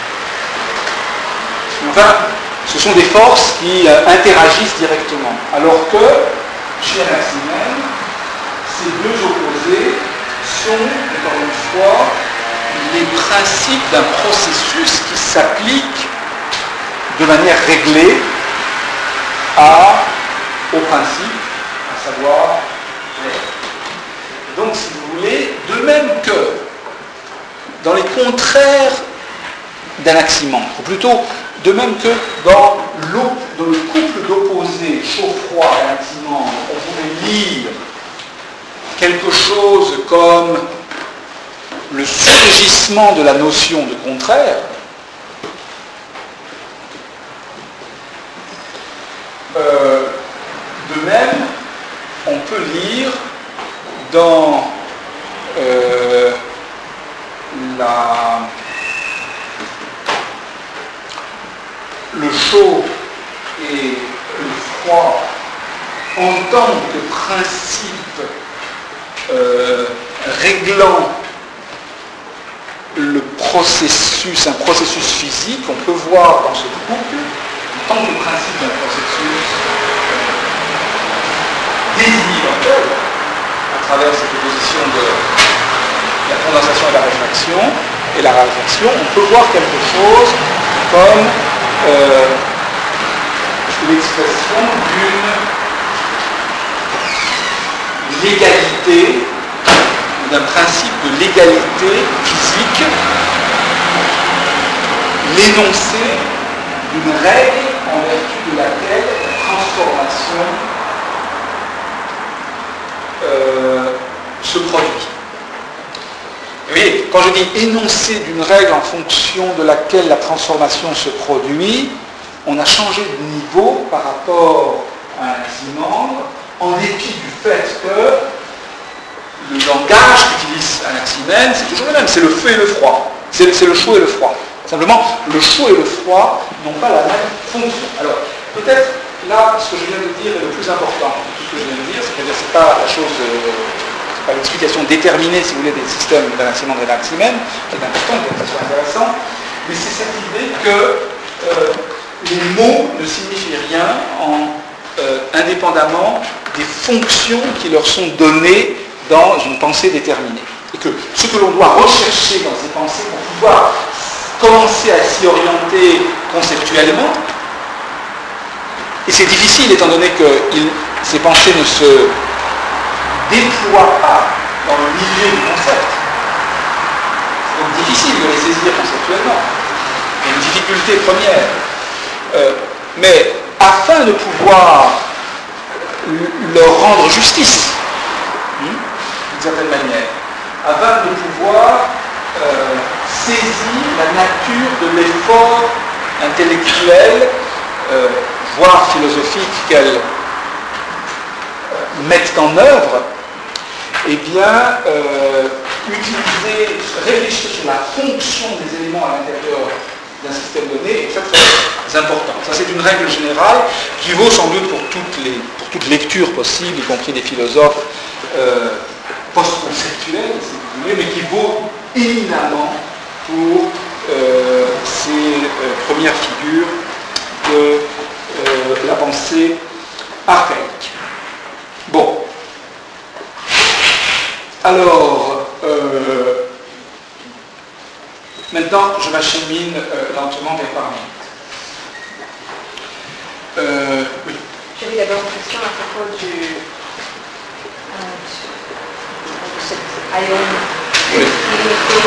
A: Enfin, ce sont des forces qui euh, interagissent directement. Alors que, chez Anaximène, ces deux opposés sont, encore une fois, les principes d'un processus qui s'applique de manière réglée à, au principe, à savoir l'air. Donc, si vous voulez, de même que dans les contraires d'Anaximandre, ou plutôt de même que dans, dans le couple d'opposés chaud-froid d'Anaximandre, on pouvait lire quelque chose comme le surgissement de la notion de contraire, euh, de même, on peut lire dans euh, la, le chaud et le froid en tant que principe Euh, réglant le processus, un processus physique, on peut voir dans ce couple, en tant que principe d'un processus désuniversel, à travers cette opposition de la condensation et la réfraction, et la raréfaction, on peut voir quelque chose comme euh, l'expression d'une l'égalité, d'un principe de l'égalité physique, l'énoncé d'une règle en vertu de laquelle la transformation euh, se produit. Vous voyez, quand je dis énoncé d'une règle en fonction de laquelle la transformation se produit, on a changé de niveau par rapport à Anaximandre, en dépit du fait que le langage qu'utilise Anaximène, c'est toujours le même, c'est le feu et le froid. C'est, c'est le chaud et le froid. Simplement, le chaud et le froid n'ont pas la même fonction. Alors, peut-être, là, ce que je viens de dire est le plus important. Tout ce que je viens de dire, c'est-à-dire que ce n'est pas la chose, euh, c'est pas l'explication déterminée, si vous voulez, des systèmes d'Anaximandre et d'Anaximène, qui est importante, qui est intéressant, mais c'est cette idée que euh, les mots ne signifient rien en, euh, indépendamment des fonctions qui leur sont données dans une pensée déterminée. Et que ce que l'on doit rechercher dans ces pensées pour pouvoir commencer à s'y orienter conceptuellement, et c'est difficile étant donné que il, ces pensées ne se déploient pas dans le milieu du concept. C'est donc difficile de les saisir conceptuellement. Il y a une difficulté première. Euh, mais afin de pouvoir leur rendre justice, hein, d'une certaine manière, afin de pouvoir euh, saisir la nature de l'effort intellectuel, euh, voire philosophique qu'elles euh, mettent en œuvre, eh bien, euh, utiliser, réfléchir sur la fonction des éléments à l'intérieur d'un système donné est très très important. Ça, c'est une règle générale qui vaut sans doute pour toutes les pour toute lecture possible, y compris des philosophes euh, post-conceptuels, si vous voulez, mais qui vaut éminemment pour euh, ces euh, premières figures de euh, la pensée archaïque. Bon. Alors, euh, maintenant, je m'achemine euh, lentement vers Parménide. Euh, oui.
B: J'avais d'abord une question à propos du, euh, de cet aïon
A: Oui.
B: limité.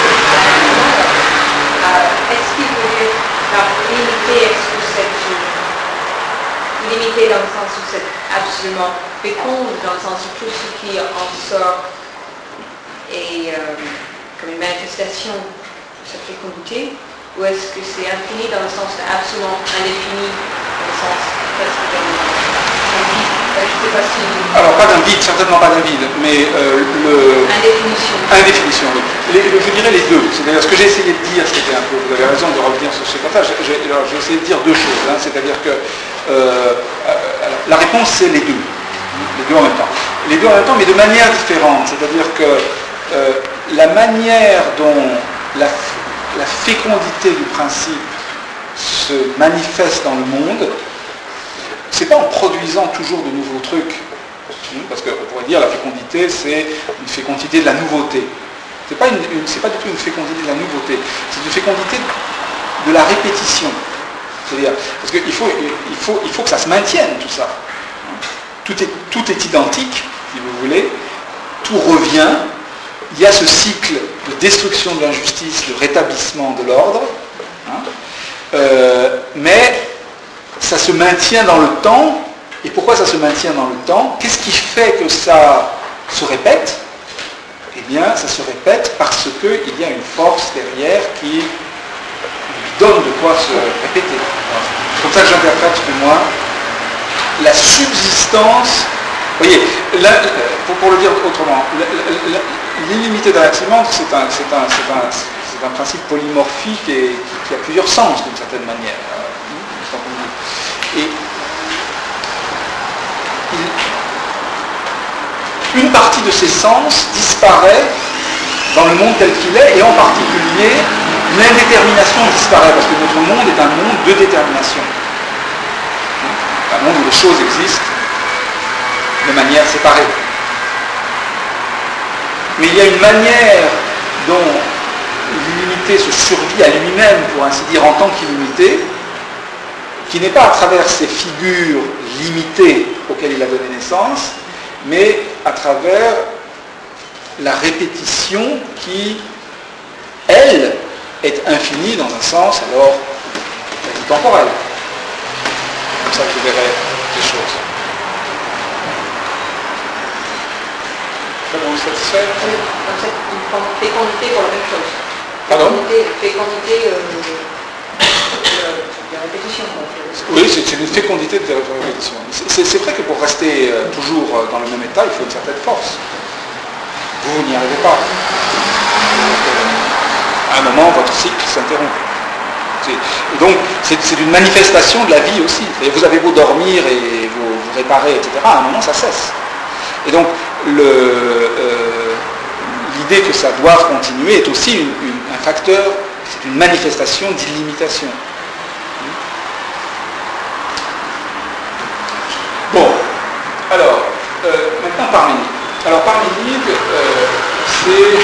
B: Euh, est-ce qu'il veut dire limité, est-ce que c'est limité dans le sens où c'est absolument féconde, dans le sens où tout ce qui en sort est euh, comme une manifestation de cette fécondité, ou est-ce que c'est infini dans le sens absolument indéfini, dans le sens presque d'un vide? Je ne sais pas si...
A: Alors, pas d'un vide, certainement pas d'un vide, mais euh, le...
B: Indéfinition.
A: Indéfinition, oui. Les, je dirais les deux. C'est-à-dire, ce que j'ai essayé de dire, c'était un peu, vous avez raison de revenir sur ce passage, j'ai, alors, j'ai essayé de dire deux choses, hein, c'est-à-dire que euh, alors, la réponse, c'est les deux. Les deux en même temps. Les deux en même temps, mais de manière différente. C'est-à-dire que euh, la manière dont la, la fécondité du principe se manifeste dans le monde, c'est pas en produisant toujours de nouveaux trucs, parce qu'on pourrait dire la fécondité, c'est une fécondité de la nouveauté. C'est pas, une, une, c'est pas du tout une fécondité de la nouveauté, c'est une fécondité de la répétition. C'est-à-dire, parce qu'il faut, il faut, il faut que ça se maintienne, tout ça. Tout est, tout est identique, si vous voulez, tout revient, il y a ce cycle de destruction de l'injustice, de rétablissement de l'ordre, hein, euh, mais ça se maintient dans le temps. Et pourquoi ça se maintient dans le temps? Qu'est-ce qui fait que ça se répète? Eh bien, ça se répète parce qu'il y a une force derrière qui lui donne de quoi se répéter. C'est comme ça que j'interprète, pour moi, la subsistance. Vous voyez, là, pour, pour le dire autrement, l'illimité d'Anaximandre, c'est un, c'est un, c'est un, c'est un principe polymorphique et qui, qui a plusieurs sens d'une certaine manière. Et il, une partie de ces sens disparaît dans le monde tel qu'il est, et en particulier l'indétermination disparaît, parce que notre monde est un monde de détermination. Un monde où les choses existent de manière séparée. Mais il y a une manière dont l'illimité se survit à lui-même, pour ainsi dire, en tant qu'illimité, qui n'est pas à travers ces figures limitées auxquelles il a donné naissance, mais à travers la répétition qui, elle, est infinie dans un sens alors temporel. C'est comme ça que je verrai les choses. Vous êtes satisfait?
B: Oui, donc c'est une fécondité pour la même chose.
A: Pardon?
B: Fécondité, fécondité euh, de, de répétition.
A: Oui, c'est, c'est une fécondité de répétition. C'est, c'est, c'est vrai que pour rester euh, toujours dans le même état, il faut une certaine force. Vous, vous n'y arrivez pas. Donc, euh, à un moment, votre cycle s'interrompt. C'est, et donc, c'est, c'est une manifestation de la vie aussi. Et vous avez beau dormir et vous, vous réparer, et cetera, à un moment, ça cesse. Et donc, le, euh, l'idée que ça doit continuer est aussi une, une, un facteur, c'est une manifestation d'illimitation. Bon, alors, euh, maintenant Parménide. Alors Parménide, euh, c'est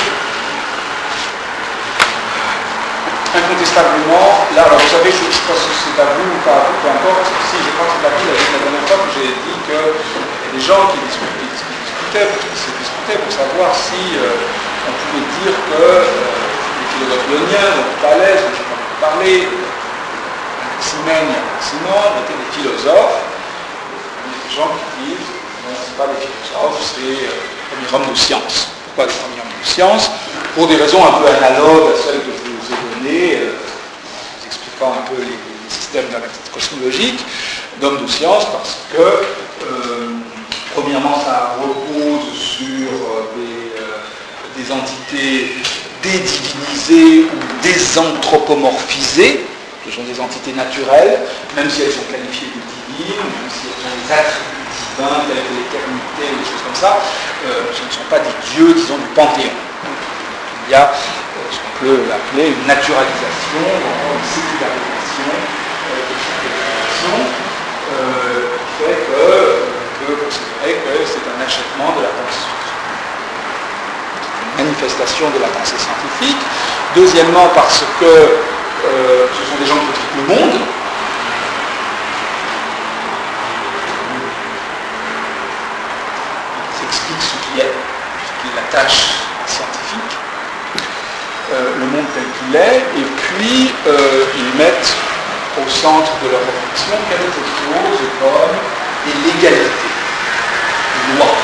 A: incontestablement, là, alors vous savez, je ne sais pas si c'est à vous ou pas à vous, peu importe, si je crois que c'est à vous, la dernière fois que j'ai dit qu'il y a des gens qui discutaient, qui discutaient, qui se discutaient pour savoir si euh, on pouvait dire que euh, les philosophes ioniens, dont Thalès, dont je n'ai pas beaucoup parlé, Anaximène et Anaximandre étaient des philosophes. Il y a des gens qui disent non, ce n'est pas des philosophes, c'est euh, les hommes de science. Pourquoi des premiers hommes de science? Pour des raisons un peu analogues à celles que je vous ai données, euh, en vous expliquant un peu les, les systèmes cosmologiques d'hommes de science, parce que, euh, premièrement, ça repose sur euh, des, euh, des entités dédivinisées ou désanthropomorphisées. Ce sont des entités naturelles, même si elles sont qualifiées de divines, même si elles ont des attributs divins tels que l'éternité ou des choses comme ça, euh, ce ne sont pas des dieux, disons, du panthéon. Il y a euh, ce qu'on peut appeler une naturalisation, une sécularisation euh, de cette définition, euh, qui fait qu'on peut considérer que c'est un achèvement de la pensée, une manifestation de la pensée scientifique. Deuxièmement, parce que euh, ce sont des gens qui occupent le monde. Ils expliquent ce qui est, ce qui est la tâche scientifique. Euh, le monde tel qu'il est, et puis euh, ils mettent au centre de leur réflexion quelque chose comme des légalités, des lois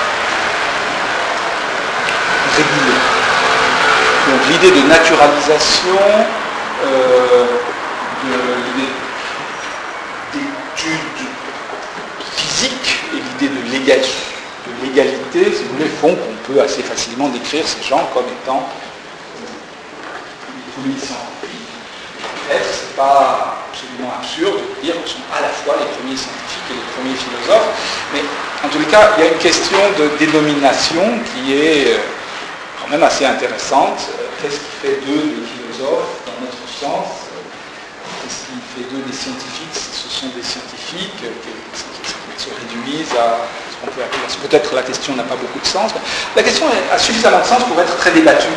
A: régulées. Donc l'idée de naturalisation, euh, de l'idée d'études physiques et l'idée de, légal, de légalité, si vous voulez, font qu'on peut assez facilement décrire ces gens comme étant premiers scientifiques. Peut-être, c'est pas absolument absurde de dire qu'ils sont à la fois les premiers scientifiques et les premiers philosophes, mais en tous les cas, il y a une question de dénomination qui est quand même assez intéressante. Qu'est-ce qui fait d'eux des philosophes dans notre sens? Qu'est-ce qui fait d'eux des scientifiques? Ce sont des scientifiques qui se réduisent à ce qu'on peut appeler... Peut-être la question n'a pas beaucoup de sens, mais la question a suffisamment de sens pour être très débattue.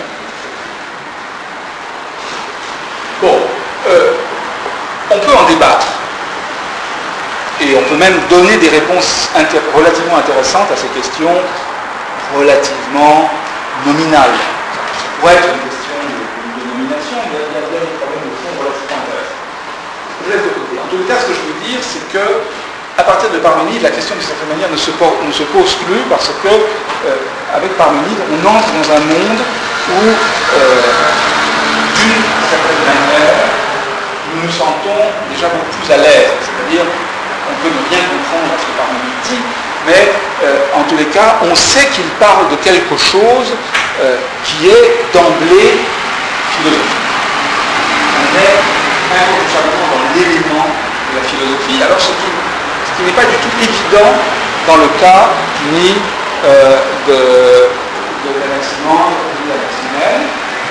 A: Bon, euh, on peut en débattre et on peut même donner des réponses inter- relativement intéressantes à ces questions relativement nominales. Ça pourrait être une question de, de nomination, mais il y a bien des problèmes de fond relativement intéressants. Je laisse de côté. En tout cas, ce que je veux dire, c'est que à partir de Parménide, la question d'une certaine manière ne se, por- ne se pose plus parce que euh, avec Parménide, on entre dans un monde où euh, d'une certaine manière, nous nous sentons déjà beaucoup plus à l'aise. C'est-à-dire, on peut ne rien comprendre à ce que Parménide dit, mais euh, en tous les cas, on sait qu'il parle de quelque chose euh, qui est d'emblée philosophique. On est incontestablement dans l'élément de la philosophie, alors ce qui, ce qui n'est pas du tout évident dans le cas ni euh, de, de l'Anaximandre ni de l'Anaximène.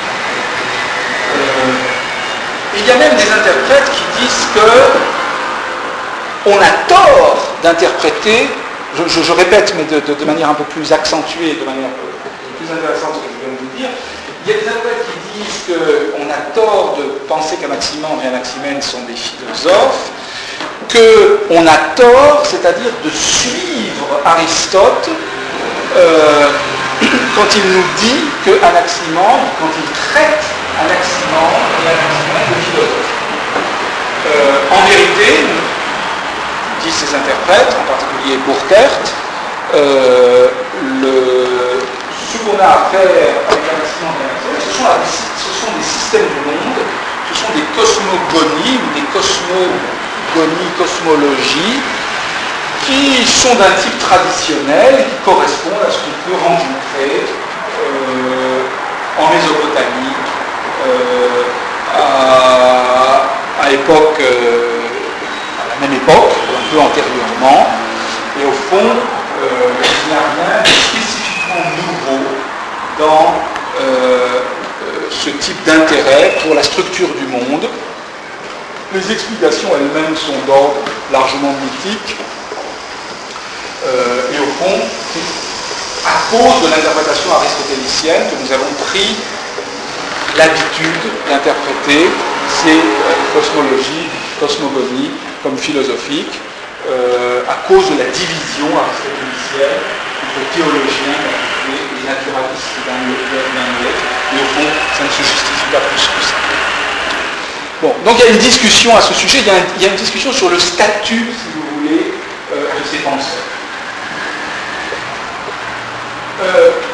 A: Euh, il y a même des interprètes qui disent que on a tort d'interpréter, je, je, je répète, mais de, de, de manière un peu plus accentuée, de manière plus intéressante que je viens de vous dire, il y a des interprètes qui disent qu'on a tort de penser qu'Anaximandre et Anaximène sont des philosophes, qu'on a tort, c'est-à-dire de suivre Aristote euh, quand il nous dit que Anaximandre, quand il traite Anaximandre et Anaximène de philosophes. Euh, en vérité, disent ces interprètes, en particulier Burckert, euh, le, ce qu'on a à faire avec Anaximandre et Anaximène, ce sont, la, ce sont des systèmes du monde, ce sont des cosmogonies ou des cosmogonies, cosmologies, qui sont d'un type traditionnel et qui correspondent à ce qu'on peut rencontrer euh, en Mésopotamie, euh, à, à époque, euh, à la même époque, un peu antérieurement, et au fond, euh, il n'y a rien de spécifiquement nouveau dans euh, ce type d'intérêt pour la structure du monde. Les explications elles-mêmes sont d'ordre largement mythique. Euh, et au fond, c'est à cause de l'interprétation aristotélicienne que nous avons pris l'habitude d'interpréter ces euh, cosmologies, cosmogonies comme philosophiques, euh, à cause de la division aristotélicienne entre théologiens d'un côté et naturalistes d'un autre. Et au fond, ça ne se justifie pas plus que ça. Bon, donc il y a une discussion à ce sujet, il y a, un, il y a une discussion sur le statut, si vous voulez, euh, de ces penseurs. Euh,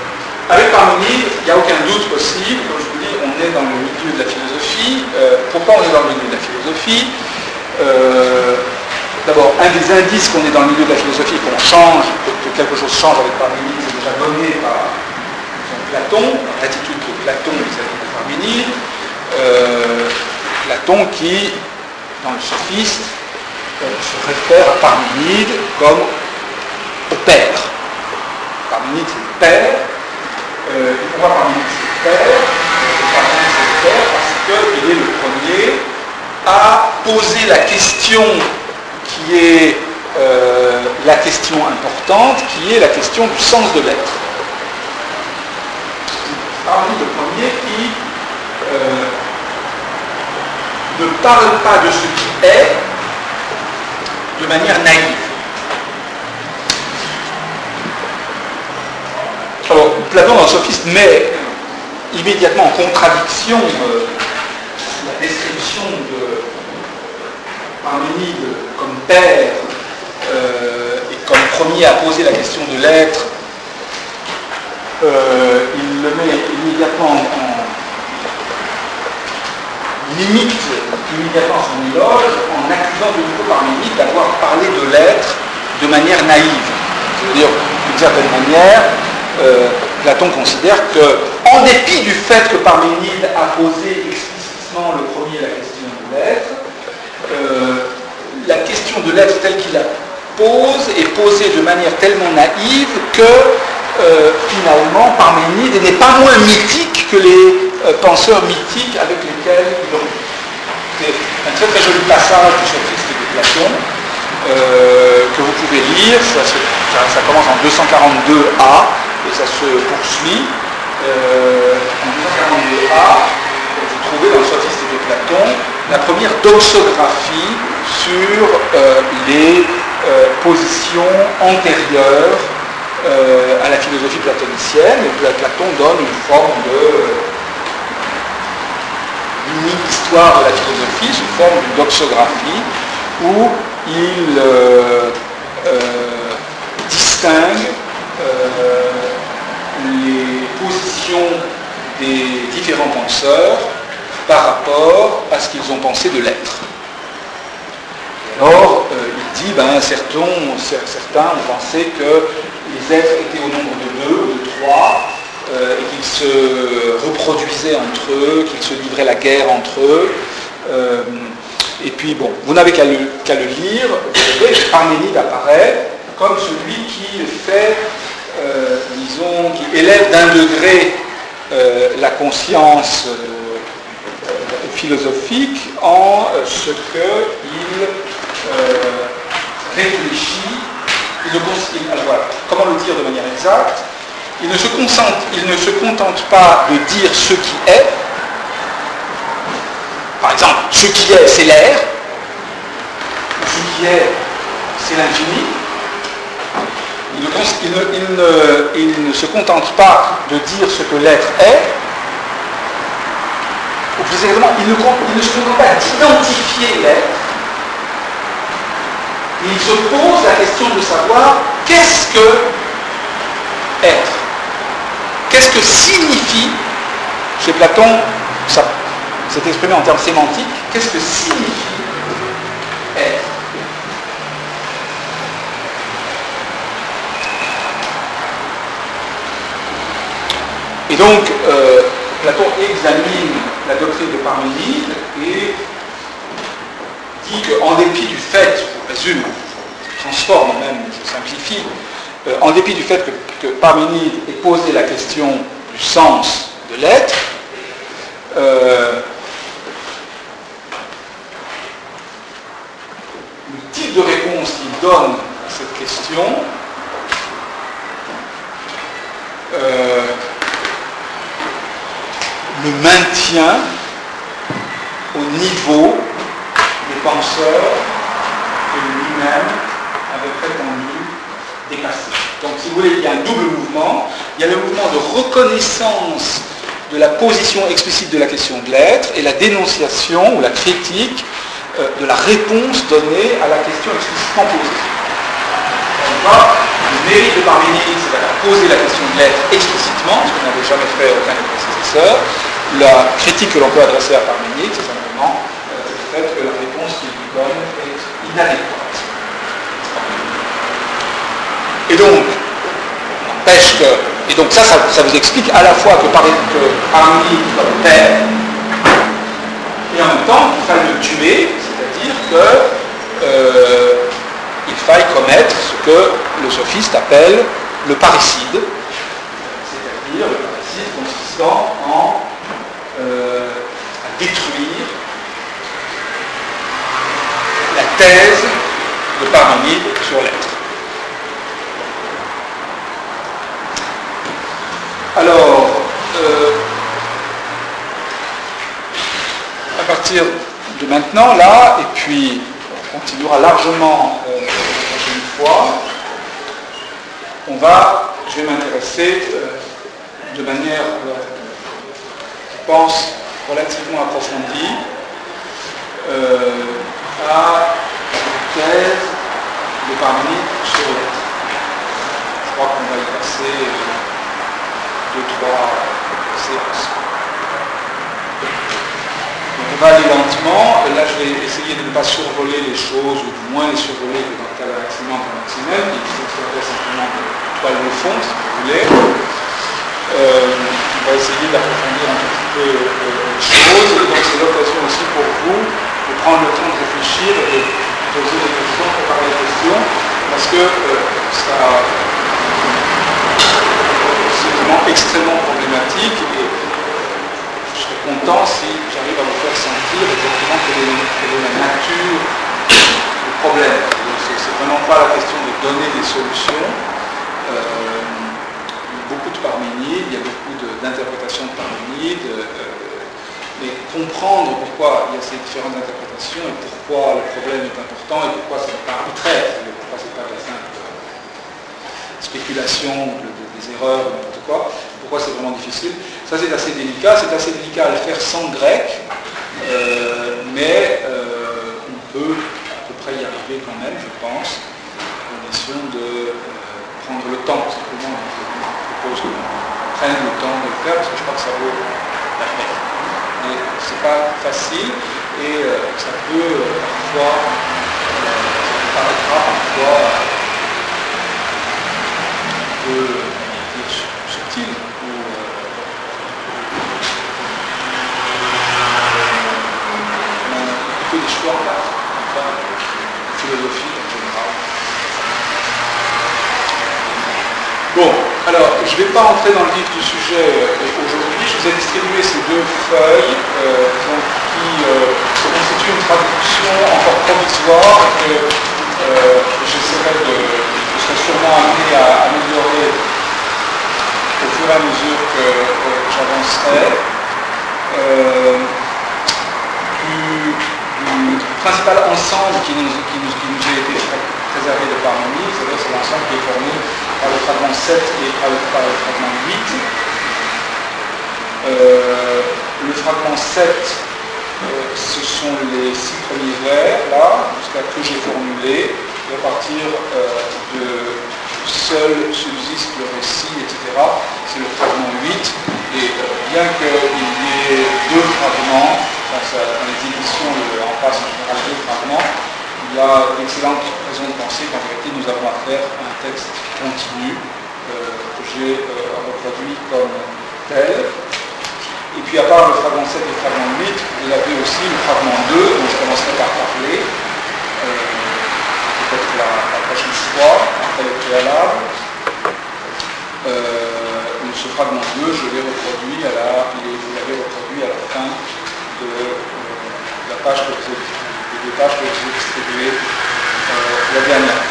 A: avec Parménide, il n'y a aucun doute possible. Comme je vous dis, on est dans le milieu de la philosophie. Euh, pourquoi on est dans le milieu de la philosophie? euh, D'abord, un des indices qu'on est dans le milieu de la philosophie, qu'on change, que quelque chose change avec Parménide, c'est déjà donné par Platon, l'attitude de Platon vis-à-vis de Parménide. Euh, Platon qui, dans le sophiste, euh, se réfère à Parménide comme au père. Parménide c'est le père. Euh, et pourquoi Parménide c'est le père? Parménide c'est le père parce qu'il est le premier à poser la question qui est euh, la question importante, qui est la question du sens de l'être. Parménide le premier qui euh, ne parle pas de ce qui est de manière naïve. Alors, Platon dans le sophiste met immédiatement en contradiction euh, la description de Parménide comme père euh, et comme premier à poser la question de l'être. Euh, il le met immédiatement en limite immédiatement son éloge en accusant de nouveau Parménide d'avoir parlé de l'être de manière naïve. C'est-à-dire, d'une certaine manière, euh, Platon considère que, en dépit du fait que Parménide a posé explicitement le premier la question de l'être, euh, la question de l'être telle qu'il la pose est posée de manière tellement naïve que euh, finalement Parménide n'est pas moins mythique que les euh, penseurs mythiques avec lesquels il a. C'est un très très joli passage du sophiste de Platon euh, que vous pouvez lire. Ça, se, ça, ça commence en deux cent quarante-deux A et ça se poursuit. Euh, en deux cent quarante-deux A, vous trouvez dans le sophiste de Platon la première doxographie sur euh, les euh, positions antérieures euh, à la philosophie platonicienne. Et Platon donne une forme de unique histoire de la philosophie sous forme d'une doxographie où il euh, euh, distingue euh, les positions des différents penseurs par rapport à ce qu'ils ont pensé de l'être. Alors, euh, il dit, ben, certains, certains ont pensé que les êtres étaient au nombre de deux ou de trois, euh, et qu'ils se reproduisaient entre eux, qu'ils se livraient la guerre entre eux. Euh, et puis, bon, vous n'avez qu'à le, qu'à le lire, vous verrez, Parménide apparaît comme celui qui fait, euh, disons, qui élève d'un degré euh, la conscience euh, philosophique en ce qu'il euh, réfléchit, il ne, il, alors voilà, comment le dire de manière exacte, il ne, se concentre, il ne se contente pas de dire ce qui est. Par exemple, ce qui est, c'est l'air, ce qui est, c'est l'infini. Il ne, il, ne, il, ne, il ne se contente pas de dire ce que l'être est, ou plus exactement, il ne, il ne se contente pas d'identifier l'être, il se pose la question de savoir qu'est-ce que être, qu'est-ce que signifie, chez Platon, ça c'est exprimé en termes sémantiques, qu'est-ce que signifie être. Et donc, euh, Platon examine la doctrine de Parménide et dit qu'en dépit du fait, je résume, je transforme même, je simplifie, euh, en dépit du fait que, que Parménide ait posé la question du sens de l'être, euh, le type de réponse qu'il donne à cette question euh, le maintient au niveau des penseurs que lui-même avait prétendu dépasser. Donc, si vous voulez, il y a un double mouvement. Il y a le mouvement de reconnaissance de la position explicite de la question de l'être et la dénonciation ou la critique euh, de la réponse donnée à la question explicitement posée. On va Le mérite de Parménide, c'est d'avoir posé la question de l'être explicitement, ce que n'avait jamais fait aucun de ses prédécesseurs. La critique que l'on peut adresser à Parménide, c'est simplement euh, le fait que la réponse qu'il lui donne est inadéquate. Et donc, n'empêche que... Et donc ça, ça, ça vous explique à la fois que, par, que Parménide est comme père, et en même temps qu'il faille le tuer, c'est-à-dire que euh, il faille commettre ce que le sophiste appelle le parricide, c'est-à-dire le parricide consistant en euh, à détruire la thèse de Parménide sur l'être. Alors, euh, à partir de maintenant, là, et puis on continuera largement euh, la prochaine fois, on va, je vais m'intéresser euh, de manière, euh, je pense, relativement approfondie euh, à la thèse de Parménide sur l'être. Je crois qu'on va y passer euh, deux, trois séances. Donc on va aller lentement. Là, je vais essayer de ne pas survoler les choses, ou du moins les survoler que dans le cas d'un accident d'un maximum, et qui s'observerait simplement de toile de fond, si vous voulez. Euh, on va essayer d'approfondir un petit peu euh, les choses, et donc c'est l'occasion aussi pour vous de prendre le temps de réfléchir et de poser des questions, préparer des questions, parce que euh, ça... c'est vraiment extrêmement problématique et je serais content si j'arrive à vous faire sentir exactement quelle est, quelle est la nature du problème. C'est vraiment pas la question de donner des solutions. Euh, il y a beaucoup de Parménide, il y a beaucoup d'interprétations de, de Parménide, euh, mais comprendre pourquoi il y a ces différentes interprétations et pourquoi le problème est important et pourquoi ce n'est pas arbitraire, pourquoi ce n'est pas de la simple spéculation, de, de, des erreurs, n'importe quoi, pourquoi c'est vraiment difficile. Ça c'est assez délicat, c'est assez délicat à le faire sans grec, euh, mais euh, on peut à peu près y arriver quand même, je pense, à condition de euh, prendre le temps. Simplement, je propose qu'on prenne le temps de le faire, parce que je crois que ça vaut la peine. Mais c'est pas facile, et euh, ça peut euh, parfois, euh, ça paraîtra parfois un peu subtil ou euh, un peu des choix là, enfin, la philosophie en général. Bon, alors je ne vais pas entrer dans le vif du sujet euh, aujourd'hui. Je vous ai distribué ces deux feuilles euh, donc, qui euh, constituent une traduction encore provisoire que euh, j'essaierai de, je serai sûrement amené à améliorer au fur et à mesure que euh, j'avancerai. Euh, du, du principal ensemble qui nous, qui nous, qui nous a été préservé de Parménide, c'est l'ensemble qui est formé par le fragment sept et par le, par le fragment huit. Euh, le fragment sept, euh, ce sont les six premiers vers, là, jusqu'à que j'ai formulé, et à partir euh, de seul subsiste le récit, et cetera. C'est le fragment huit, et euh, bien qu'il y ait deux fragments, enfin, ça, dans les éditions, le, en face en général deux fragments, il y a d'excellentes raisons de penser qu'en vérité nous avons affaire à un texte continu euh, que j'ai euh, reproduit comme tel. Et puis à part le fragment sept et le fragment huit, vous avez aussi le fragment deux, dont je commencerai par parler, euh, peut-être la, la prochaine fois, après le préalable. Euh, ce fragment deux, je l'ai reproduit à la, vous l'avez reproduit à la fin de euh, la page que vous avez des pages que je vous ai distribuées euh, la dernière.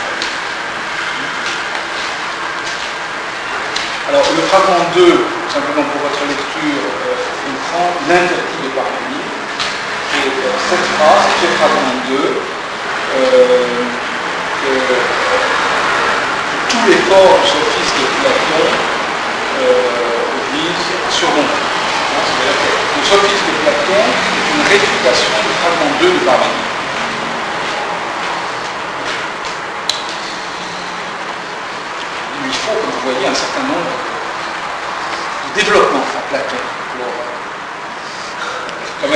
A: Alors le fragment deux, simplement pour votre lecture, euh, comprend l'interdit de Parménide. Et euh, cette phrase, ce fragment deux, euh, que, que tout l'effort du sophiste de Platon euh, vise à surmonter. C'est-à-dire que le sophiste de Platon est une réfutation du fragment deux de Parménide.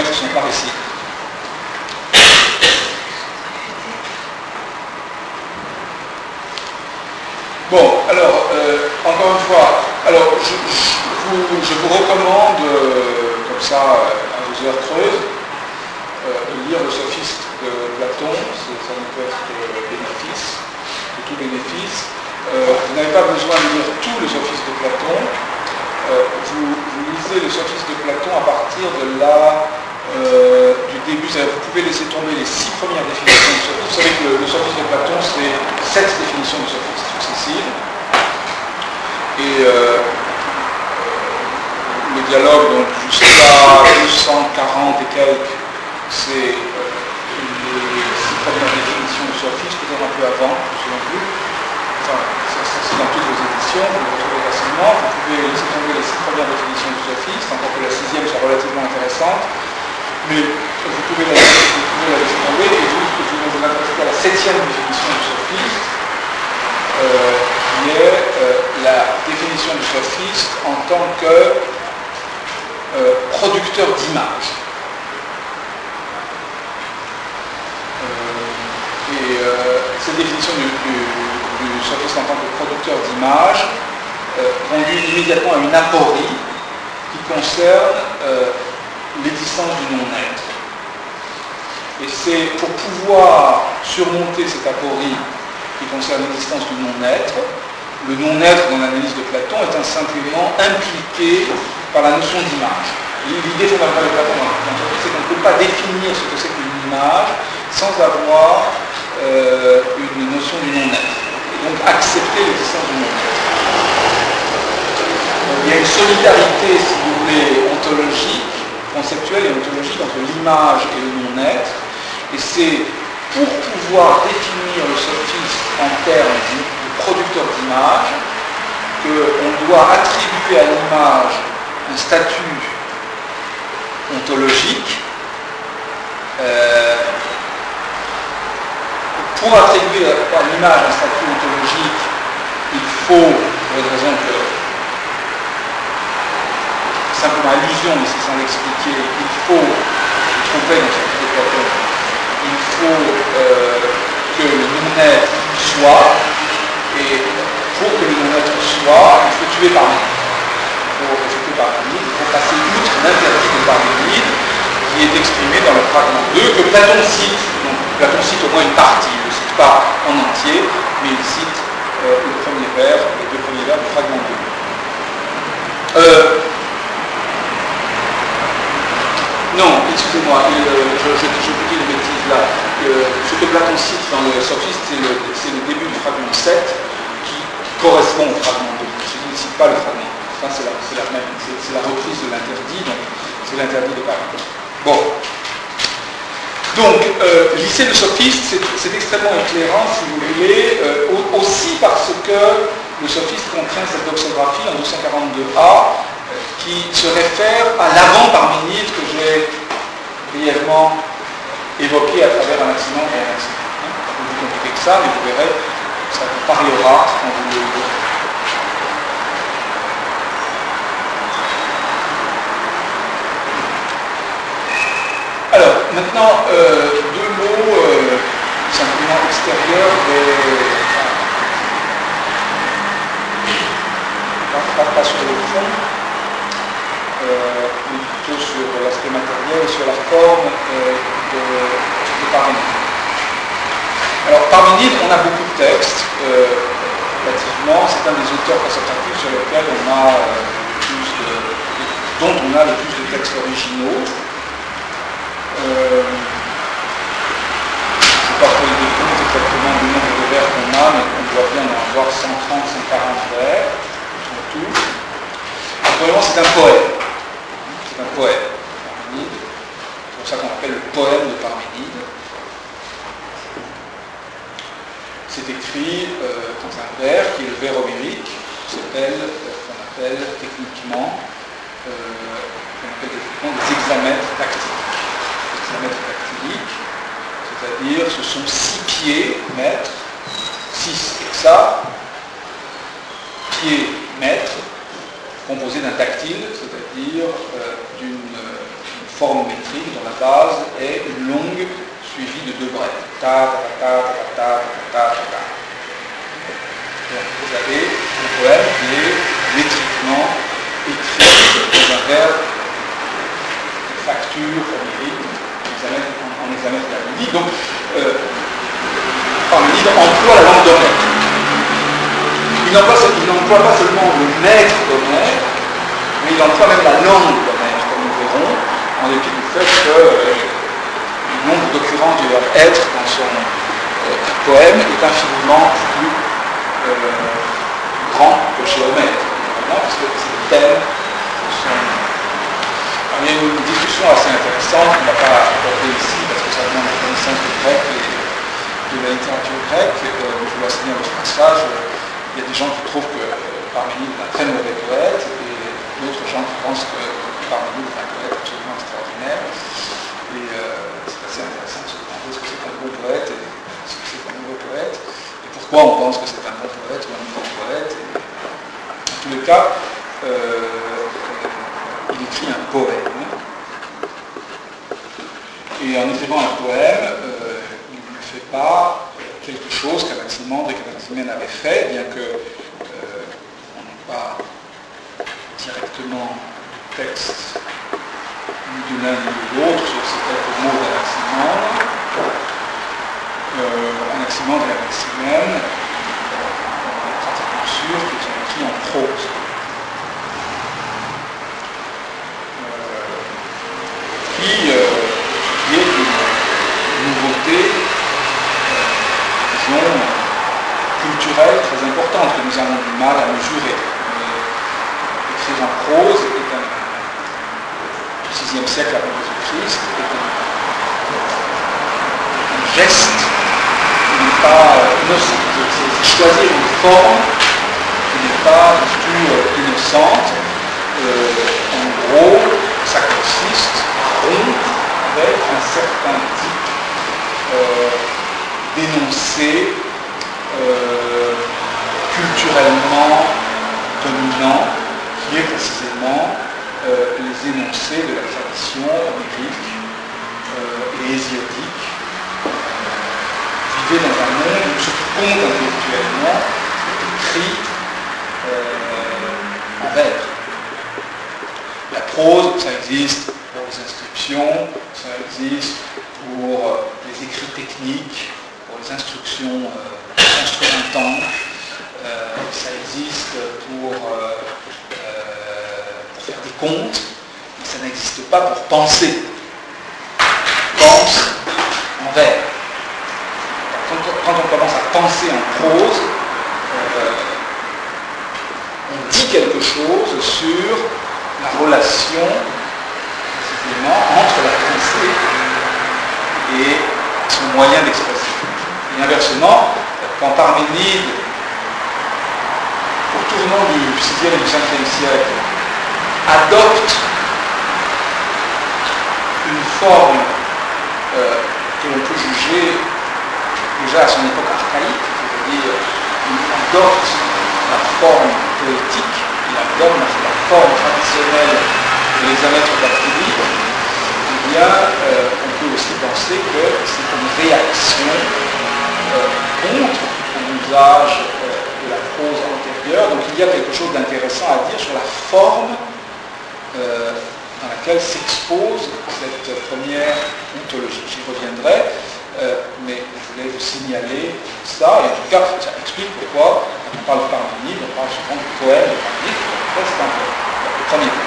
A: géomètres sont par ici. Bon, alors, euh, encore une fois, alors, je, je, vous, je vous recommande, euh, comme ça, à vos heures creuses, euh, de lire le Sophiste de Platon, ça ne peut être euh, bénéfice, de tout bénéfice. Euh, vous n'avez pas besoin de lire tout le Sophiste de Platon, euh, vous, vous lisez le Sophiste de Platon à partir de la, euh, du début, vous pouvez laisser tomber les six premières définitions du Sophiste. Vous savez que le, le Sophiste de Platon, c'est sept définitions du Sophiste successives. Et euh, le dialogue, donc jusqu'à deux cent quarante et quelques, c'est euh, les six premières définitions du Sophiste, peut-être un peu avant, je ne me souviens plus. Enfin, c'est dans toutes vos éditions, vous le retrouvez facilement. Vous pouvez laisser tomber les six premières définitions du Sophiste, encore que la sixième soit relativement intéressante. Mais vous pouvez la, vous pouvez la laisser tomber et vous, vous ne vous intéressez qu'à la septième définition du Sophiste, euh, qui est euh, la définition du Sophiste en tant que euh, producteur d'images. Euh, et euh, cette définition du, du, du Sophiste en tant que producteur d'images euh, conduit immédiatement à une aporie qui concerne euh, l'existence du non-être. Et c'est pour pouvoir surmonter cette aporie qui concerne l'existence du non-être. Le non-être dans l'analyse de Platon est simplement impliqué par la notion d'image. L'idée fondamentale de Platon, c'est qu'on ne peut pas définir ce que c'est qu'une image sans avoir euh, une notion du non-être. Et donc accepter l'existence du non-être. Il y a une solidarité, si vous voulez, ontologique, conceptuelle et ontologique entre l'image et le non-être. Et c'est pour pouvoir définir le sophiste en termes de producteur d'image qu'on doit attribuer à l'image un statut ontologique. Euh, pour attribuer à l'image un statut ontologique, il faut, pour une raison que simplement allusion, mais c'est sans l'expliquer, il faut, je trouvais dans cette idée de Platon, il faut euh, que le non-être soit, et pour que le non-être soit, il faut tuer Parménide. Il faut tuer Parménide, il faut passer outre l'interdit de Parménide, qui est exprimé dans le fragment deux, que Platon cite. Donc Platon cite au moins une partie, il ne le cite pas en entier, mais il cite euh, le premier vers, les deux premiers vers du fragment deux. Euh, Non, excusez-moi, je, je, je vous dis une bêtise là. Euh, ce que Platon cite dans le Sophiste, c'est le, le début du fragment sept qui correspond au fragment deux. Je ne cite pas le fragment. Enfin, c'est la, la, la reprise de l'interdit, donc c'est l'interdit de Paris. Bon. Donc, euh, lycée de Sophiste, c'est extrêmement éclairant, si vous voulez, euh, aussi parce que le Sophiste contient cette doxographie en deux cent quarante-deux A, qui se réfère à l'avant-Parménide que j'ai brièvement évoqué à travers un accident et un accident. C'est un peu plus compliqué que ça, mais vous verrez, ça vous parlera quand vous le lirez. Alors, maintenant, euh, deux mots euh, simplement extérieurs des... Pas, pas, pas sur le fond. Euh, mais plutôt sur l'aspect matériel et sur la forme euh, de, de Parménide. Alors Parménide, on a beaucoup de textes, euh, relativement, c'est un des auteurs conservatifs sur lesquels on a euh, plus de, dont on a le plus de textes originaux. Euh, je ne sais pas pour les décomptes exactement du nombre de vers qu'on a, mais on doit bien en avoir cent trente, cent quarante vers, en tout. Actuellement, c'est un poème. C'est un poème, Parménide. C'est pour ça qu'on appelle le poème de Parménide. C'est écrit euh, dans un vers qui est le vers homérique, qu'on appelle, euh, qu'on appelle techniquement, euh, qu'on appelle techniquement des hexamètres dactyliques. Des hexamètres dactyliques, c'est-à-dire ce sont six pieds mètres, six hexa, pieds mètres, composé d'un dactyle, c'est-à-dire euh, d'une euh, forme métrique dont la base est une longue suivie de deux brèves. Ta, ta, ta, ta, ta, ta, ta, ta. Donc vous avez un poème qui est métriquement écrit dans un verbe de facture onirique, en examen de l'harmonie. Donc, euh, Parménide emploie la langue d'Homère. Il n'emploie pas seulement le maître d'Homère, mais il emploie même la langue d'Homère, comme nous verrons, en dépit du fait que euh, le nombre d'occurrences du verbe être dans son euh, poème est infiniment plus euh, grand que chez Homère, parce que c'est le thème de son... Alors, il y a une discussion assez intéressante qu'on ne va pas aborder ici, parce que ça demande la connaissance du grec et de la littérature grecque. Euh, je vous l'enseigne à votre passage. Il y a des gens qui trouvent que Parménide est un très mauvais poète, et d'autres gens qui pensent que Parménide est un poète absolument extraordinaire. Et euh, c'est assez intéressant de se demander ce que c'est un bon poète et ce que c'est un mauvais poète, et pourquoi on pense que c'est un bon poète ou un mauvais poète. Et, en tous les cas, euh, il écrit un poème. Et en écrivant un poème, euh, il ne fait pas quelque chose qu'Anaximandre et qu'Anaximène avaient fait, bien que euh, on n'ait pas directement texte ni de l'un ni de l'autre sur ces quelques mots d'Anaximandre. Euh, Anaximandre et Anaximène, on est pratiquement sûr qu'ils ont écrit en prose. Euh, qui, euh, qui est une nouveauté culturelle très importante que nous avons du mal à mesurer. Mais écrire en prose est un, au sixième siècle avant Jésus-Christ, est un, un geste qui n'est pas innocent. C'est choisir une forme qui n'est pas du tout euh, innocente. Euh, en gros, ça consiste à rompre avec un certain type euh, d'énoncé Euh, culturellement dominant, qui est précisément euh, les énoncés de la tradition homérique euh, et hésiodique. Vivez dans un monde où ce qui compte intellectuellement est écrit euh, en vers. La prose, ça existe pour les inscriptions, ça existe pour euh, les écrits techniques, pour les instructions euh, instrumentants, euh, ça existe pour, euh, euh, pour faire des comptes, mais ça n'existe pas pour penser. On pense en vers. Quand, quand on commence à penser en prose, euh, on dit quelque chose sur la relation précisément entre la pensée et son moyen d'expression. Et inversement, quand Parménide, au tournant du sixième et du cinquième siècle, adopte une forme euh, que l'on peut juger déjà à son époque archaïque, c'est-à-dire il adopte la forme poétique, il adopte la forme traditionnelle de l'examètre d'Artémide, eh bien, euh, on peut aussi penser que c'est une réaction euh, contre un usage euh, de la prose antérieure. Donc il y a quelque chose d'intéressant à dire sur la forme euh, dans laquelle s'expose cette première ontologie. J'y reviendrai, euh, mais je voulais vous signaler ça, et en tout cas, ça explique pourquoi, quand on parle de Parménide, on parle souvent du poème de Parménide, c'est un poème. Le premier point.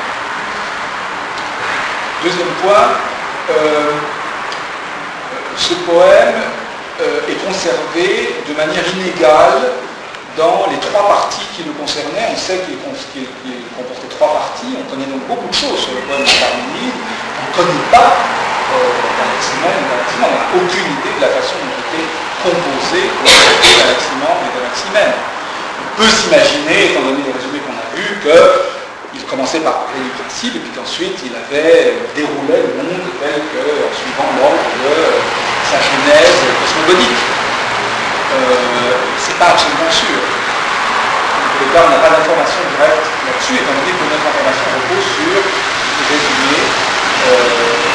A: Deuxième point, euh, ce poème euh, est conservé de manière inégale dans les trois parties qui le concernaient. On sait qu'il comportait trois parties, on connaît donc beaucoup de choses sur le poème de Parménide, on ne connaît pas d'Anaximène, on n'a aucune idée de la façon dont était composé d'Anaximandre et d'Anaximène. On peut s'imaginer, étant donné les résumés qu'on a vus, qu'il commençait par parler du principe et puis qu'ensuite il avait déroulé le monde tel que, en suivant l'ordre de sa genèse cosmogonique. Euh, c'est pas absolument sûr. En tous les cas, on n'a pas d'information directe là-dessus, étant donné que notre information repose sur des résumés euh,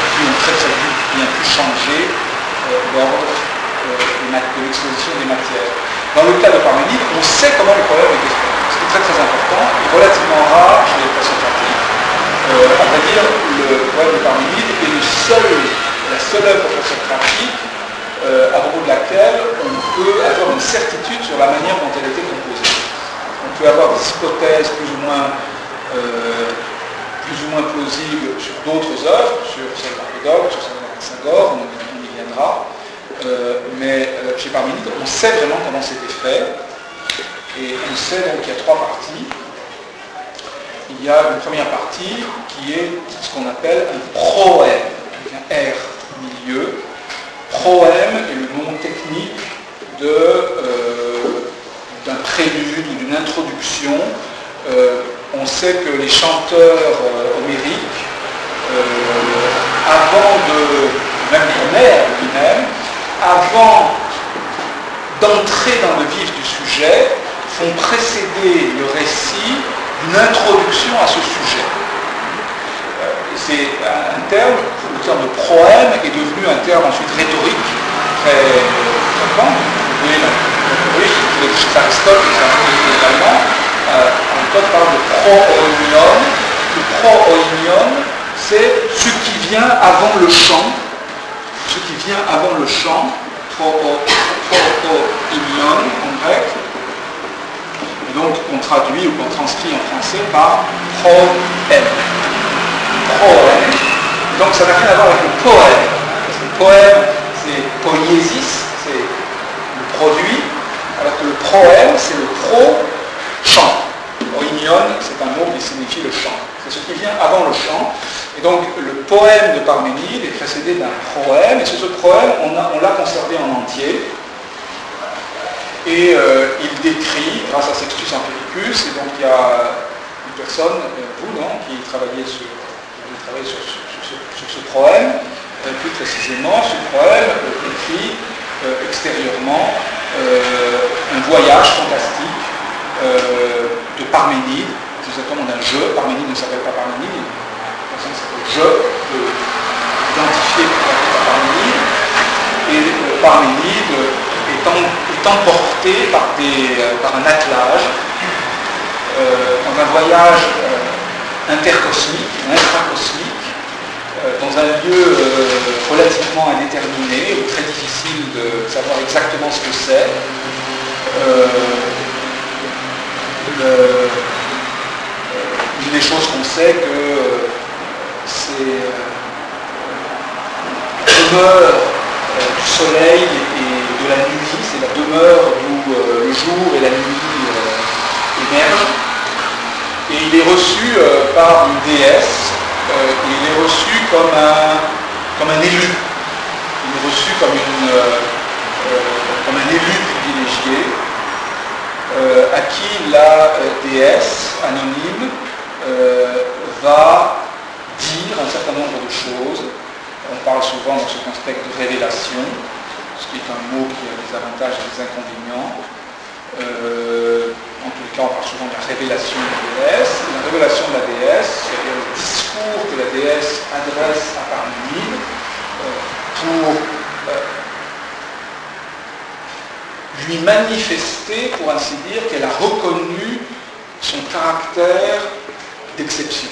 A: très très vite bien pu changer euh, l'ordre euh, de l'exposition des matières. Dans le cas de Parménide, on sait comment le problème est exposé. Ce qui est très très important, et relativement rare chez les équations quantiques. Euh, on va dire le problème de Parménide est le seul, la seule œuvre d'équation quantique euh, à propos de laquelle on peut avoir une certitude sur la manière dont elle a été composée. On peut avoir des hypothèses plus ou moins, euh, plus ou moins plausibles sur d'autres œuvres, sur celle d'Empédocle, sur celle d'Anaxagore, on, on y viendra. Euh, mais euh, chez Parménide, on sait vraiment comment c'était fait. Et on sait donc qu'il y a trois parties. Il y a une première partie qui est ce qu'on appelle un proème, avec un R milieu. Proème est le nom technique de, euh, d'un prélude ou d'une introduction. Euh, on sait que les chanteurs euh, homériques, euh, avant de, même Homère lui-même, avant d'entrer dans le vif du sujet, font précéder le récit d'une introduction à ce sujet. Euh, c'est un terme, le terme de proème est devenu un terme ensuite rhétorique, très fréquent. Vous voyez, chez Aristote, c'est allemand, euh, Aristote parle de pro-oimion. Le pro-oimion, c'est ce qui vient avant le chant, ce qui vient avant le chant, pro-oimion en grec. Et donc on traduit ou qu'on transcrit en français par proème. Proème. Donc ça n'a rien à voir avec le poème. Parce que le poème, c'est poiesis, c'est le produit, alors que le proème, c'est le pro-chant. Oimion, c'est un mot qui signifie le chant. C'est ce qui vient avant le chant. Et donc le poème de Parménide est précédé d'un proème, et ce, ce proème, on, a, on l'a conservé en entier. Et euh, il décrit, grâce à Sextus Empiricus, et donc il y a une personne, vous, non, qui travaillait sur, qui travaillait sur, sur, sur, sur ce proème, euh, plus précisément, ce proème euh, décrit euh, extérieurement euh, un voyage fantastique euh, de Parménide, plus exactement d'un jeu. Parménide ne s'appelle pas Parménide, il s'appelle jeu, euh, identifié par Parménide, et euh, Parménide étant, étant porté par, des, euh, par un attelage euh, dans un voyage euh, intercosmique, intracosmique, euh, dans un lieu euh, relativement indéterminé, très difficile de savoir exactement ce que c'est. Euh, le, une des choses qu'on sait que euh, c'est euh, la demeure euh, du soleil et de la nuit, c'est la demeure où euh, le jour et la nuit euh, émergent. Et il est reçu euh, par une déesse, euh, et il est reçu comme un, comme un élu. Il est reçu comme, une, euh, euh, comme un élu privilégié, euh, à qui la euh, déesse anonyme euh, va dire un certain nombre de choses. On parle souvent dans ce contexte de révélation, ce qui est un mot qui a des avantages et des inconvénients. Euh, en tout cas, on parle souvent de la révélation de la déesse. La révélation de la déesse, c'est le discours que la déesse adresse à Parménide euh, pour euh, lui manifester, pour ainsi dire, qu'elle a reconnu son caractère d'exception.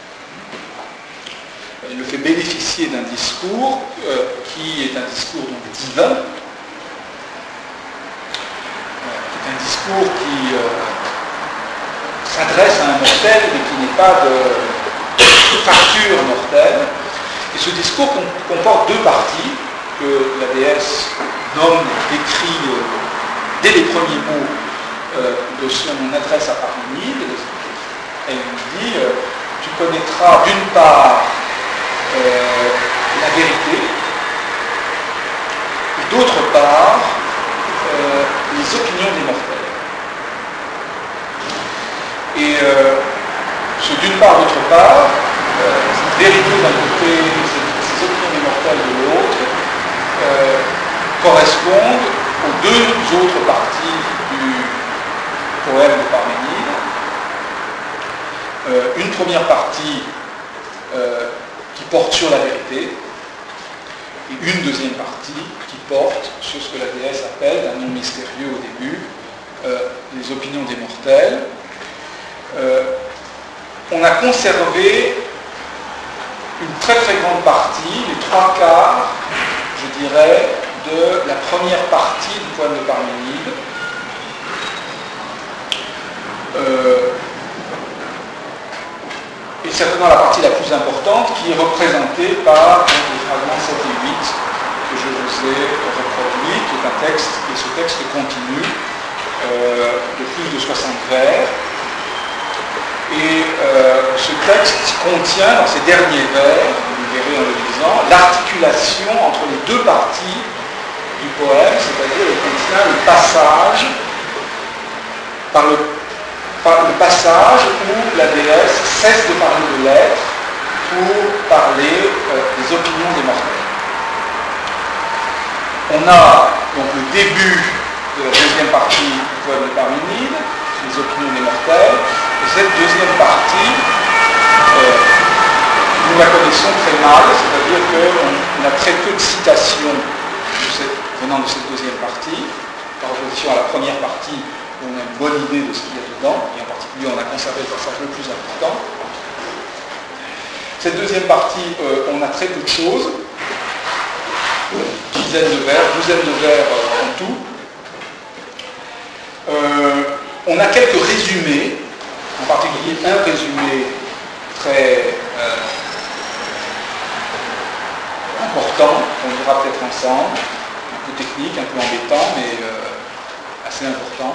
A: Elle le fait bénéficier d'un discours euh, qui est un discours donc divin, un discours qui euh, s'adresse à un mortel mais qui n'est pas de facture mortelle. Et ce discours comporte deux parties que la déesse nomme, décrit euh, dès les premiers mots euh, de son adresse à Parménide. Elle lui dit euh, tu connaîtras d'une part euh, la vérité et d'autre part Euh, les opinions des mortels. Et euh, ce d'une part, d'autre part, euh, cette vérité d'un côté, ces, ces opinions des mortels de l'autre, euh, correspondent aux deux autres parties du poème de Parménide. Euh, une première partie euh, qui porte sur la vérité, et une deuxième partie qui porte sur ce que la déesse appelle, d'un nom mystérieux au début, euh, les opinions des mortels. Euh, on a conservé une très très grande partie, les trois quarts, je dirais, de la première partie du poème de Parménide. Euh, et certainement la partie la plus importante qui est représentée par donc, les fragments sept et huit que je vous ai reproduits, qui est un texte, et ce texte continue euh, de plus de soixante vers. Et euh, ce texte contient dans ses derniers vers, vous verrez en le lisant, l'articulation entre les deux parties du poème, c'est-à-dire il contient le passage par le, par le passage où la déesse cesse de parler de l'être pour parler euh, des opinions des mortels. On a donc le début de la deuxième partie du poème de Parménide, les opinions des mortels, et cette deuxième partie, euh, nous la connaissons très mal, c'est-à-dire qu'on a très peu de citations de cette, venant de cette deuxième partie, par opposition à la première partie où on a une bonne idée de ce qu'il y a dedans, et en particulier on a conservé le passage le plus important. Cette deuxième partie, euh, on a très peu de choses, dizaines de vers, douzaines de vers euh, en tout. Euh, on a quelques résumés, en particulier un résumé très euh, important, qu'on verra peut-être ensemble, un peu technique, un peu embêtant, mais euh, assez important.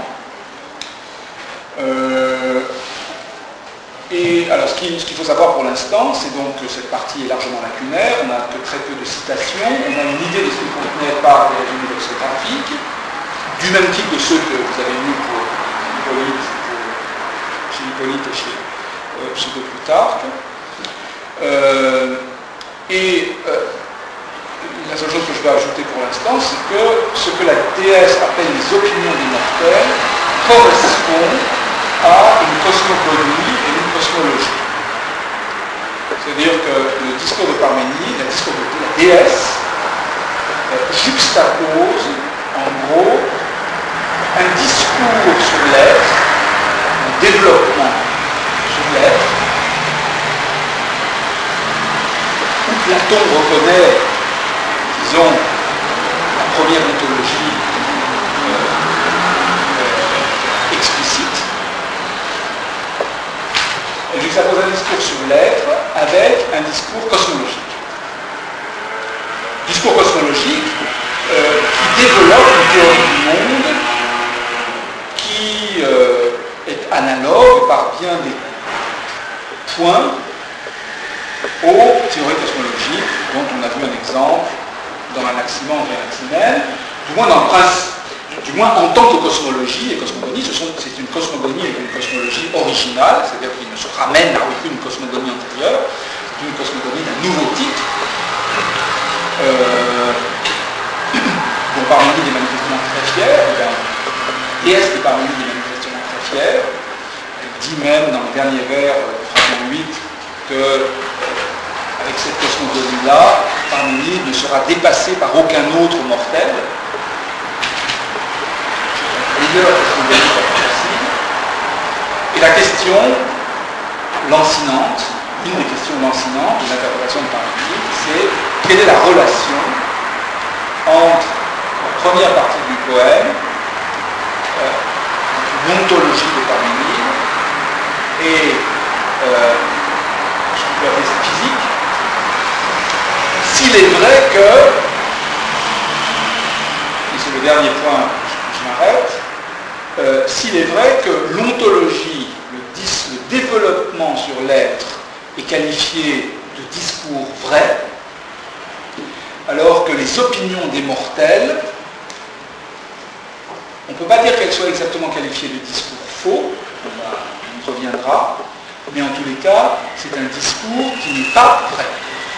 A: Euh, et alors ce qu'il ce qu'il faut savoir pour l'instant, c'est donc que cette partie est largement lacunaire, on n'a que très peu de citations, on a une idée de ce qu'il contenait par les résumés lexicographiques, du même type de ceux que vous avez lus pour Hippolyte, pour, chez Hippolyte et chez, euh, chez de Plutarque. Euh, et euh, la seule chose que je vais ajouter pour l'instant, c'est que ce que la déesse appelle les opinions des mortels correspond à une cosmogonie et une cosmologie. C'est-à-dire que le discours de Parménide, le discours de la déesse, euh, juxtapose en gros un discours sur l'être, un développement sur l'être, où Platon reconnaît, disons, la première ontologie euh, euh, explicite. Elle juxtapose un discours sur l'être avec un discours cosmologique. Discours cosmologique euh, qui développe une théorie du monde qui euh, est analogue par bien des points aux théories cosmologiques dont on a vu un exemple dans l'Anaximandre et l'Anaximène, du moins dans le principe, du moins en tant que cosmologie et cosmogonie, c'est une cosmogonie et une cosmologie originale, c'est-à-dire qu'il ne se ramène à aucune cosmogonie antérieure, c'est une cosmogonie d'un nouveau type, euh, dont Parménide est manifestement très fier, la déesse de Parménide est manifestement très fière. Elle dit même dans le dernier vers, euh, fragment huit, que avec cette cosmogonie-là, Parménide ne sera dépassé par aucun autre mortel. Et la question lancinante, une des questions lancinantes de l'interprétation de Parménide, c'est quelle est la relation entre la première partie du poème, euh, une ontologie de Parménide, et euh, ce qu'on peut appeler sa physique, s'il est vrai que, et c'est le dernier point où je m'arrête, Euh, s'il est vrai que l'ontologie, le, le développement sur l'être est qualifié de discours vrai, alors que les opinions des mortels, on ne peut pas dire qu'elles soient exactement qualifiées de discours faux, on, va, on y reviendra, mais en tous les cas, c'est un discours qui n'est pas vrai.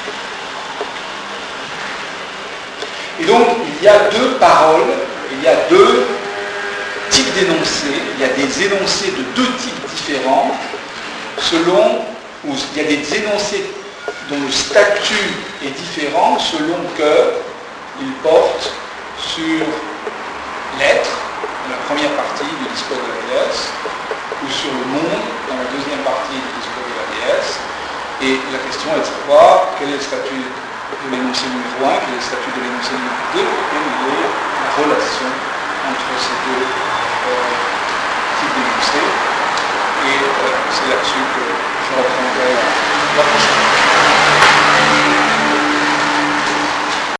A: Et donc, il y a deux paroles, il y a deux types d'énoncés, il y a des énoncés de deux types différents, selon, ou il y a des énoncés dont le statut est différent selon que il porte sur l'être, dans la première partie du discours de la déesse, ou sur le monde, dans la deuxième partie du discours de la déesse. Et la question est de savoir quel est le statut de l'énoncé numéro un, quel est le statut de l'énoncé numéro deux, et quelle est la relation entre ces deux euh, types d'énoncés. Et euh, c'est là-dessus que je reprendrai la, la prochaine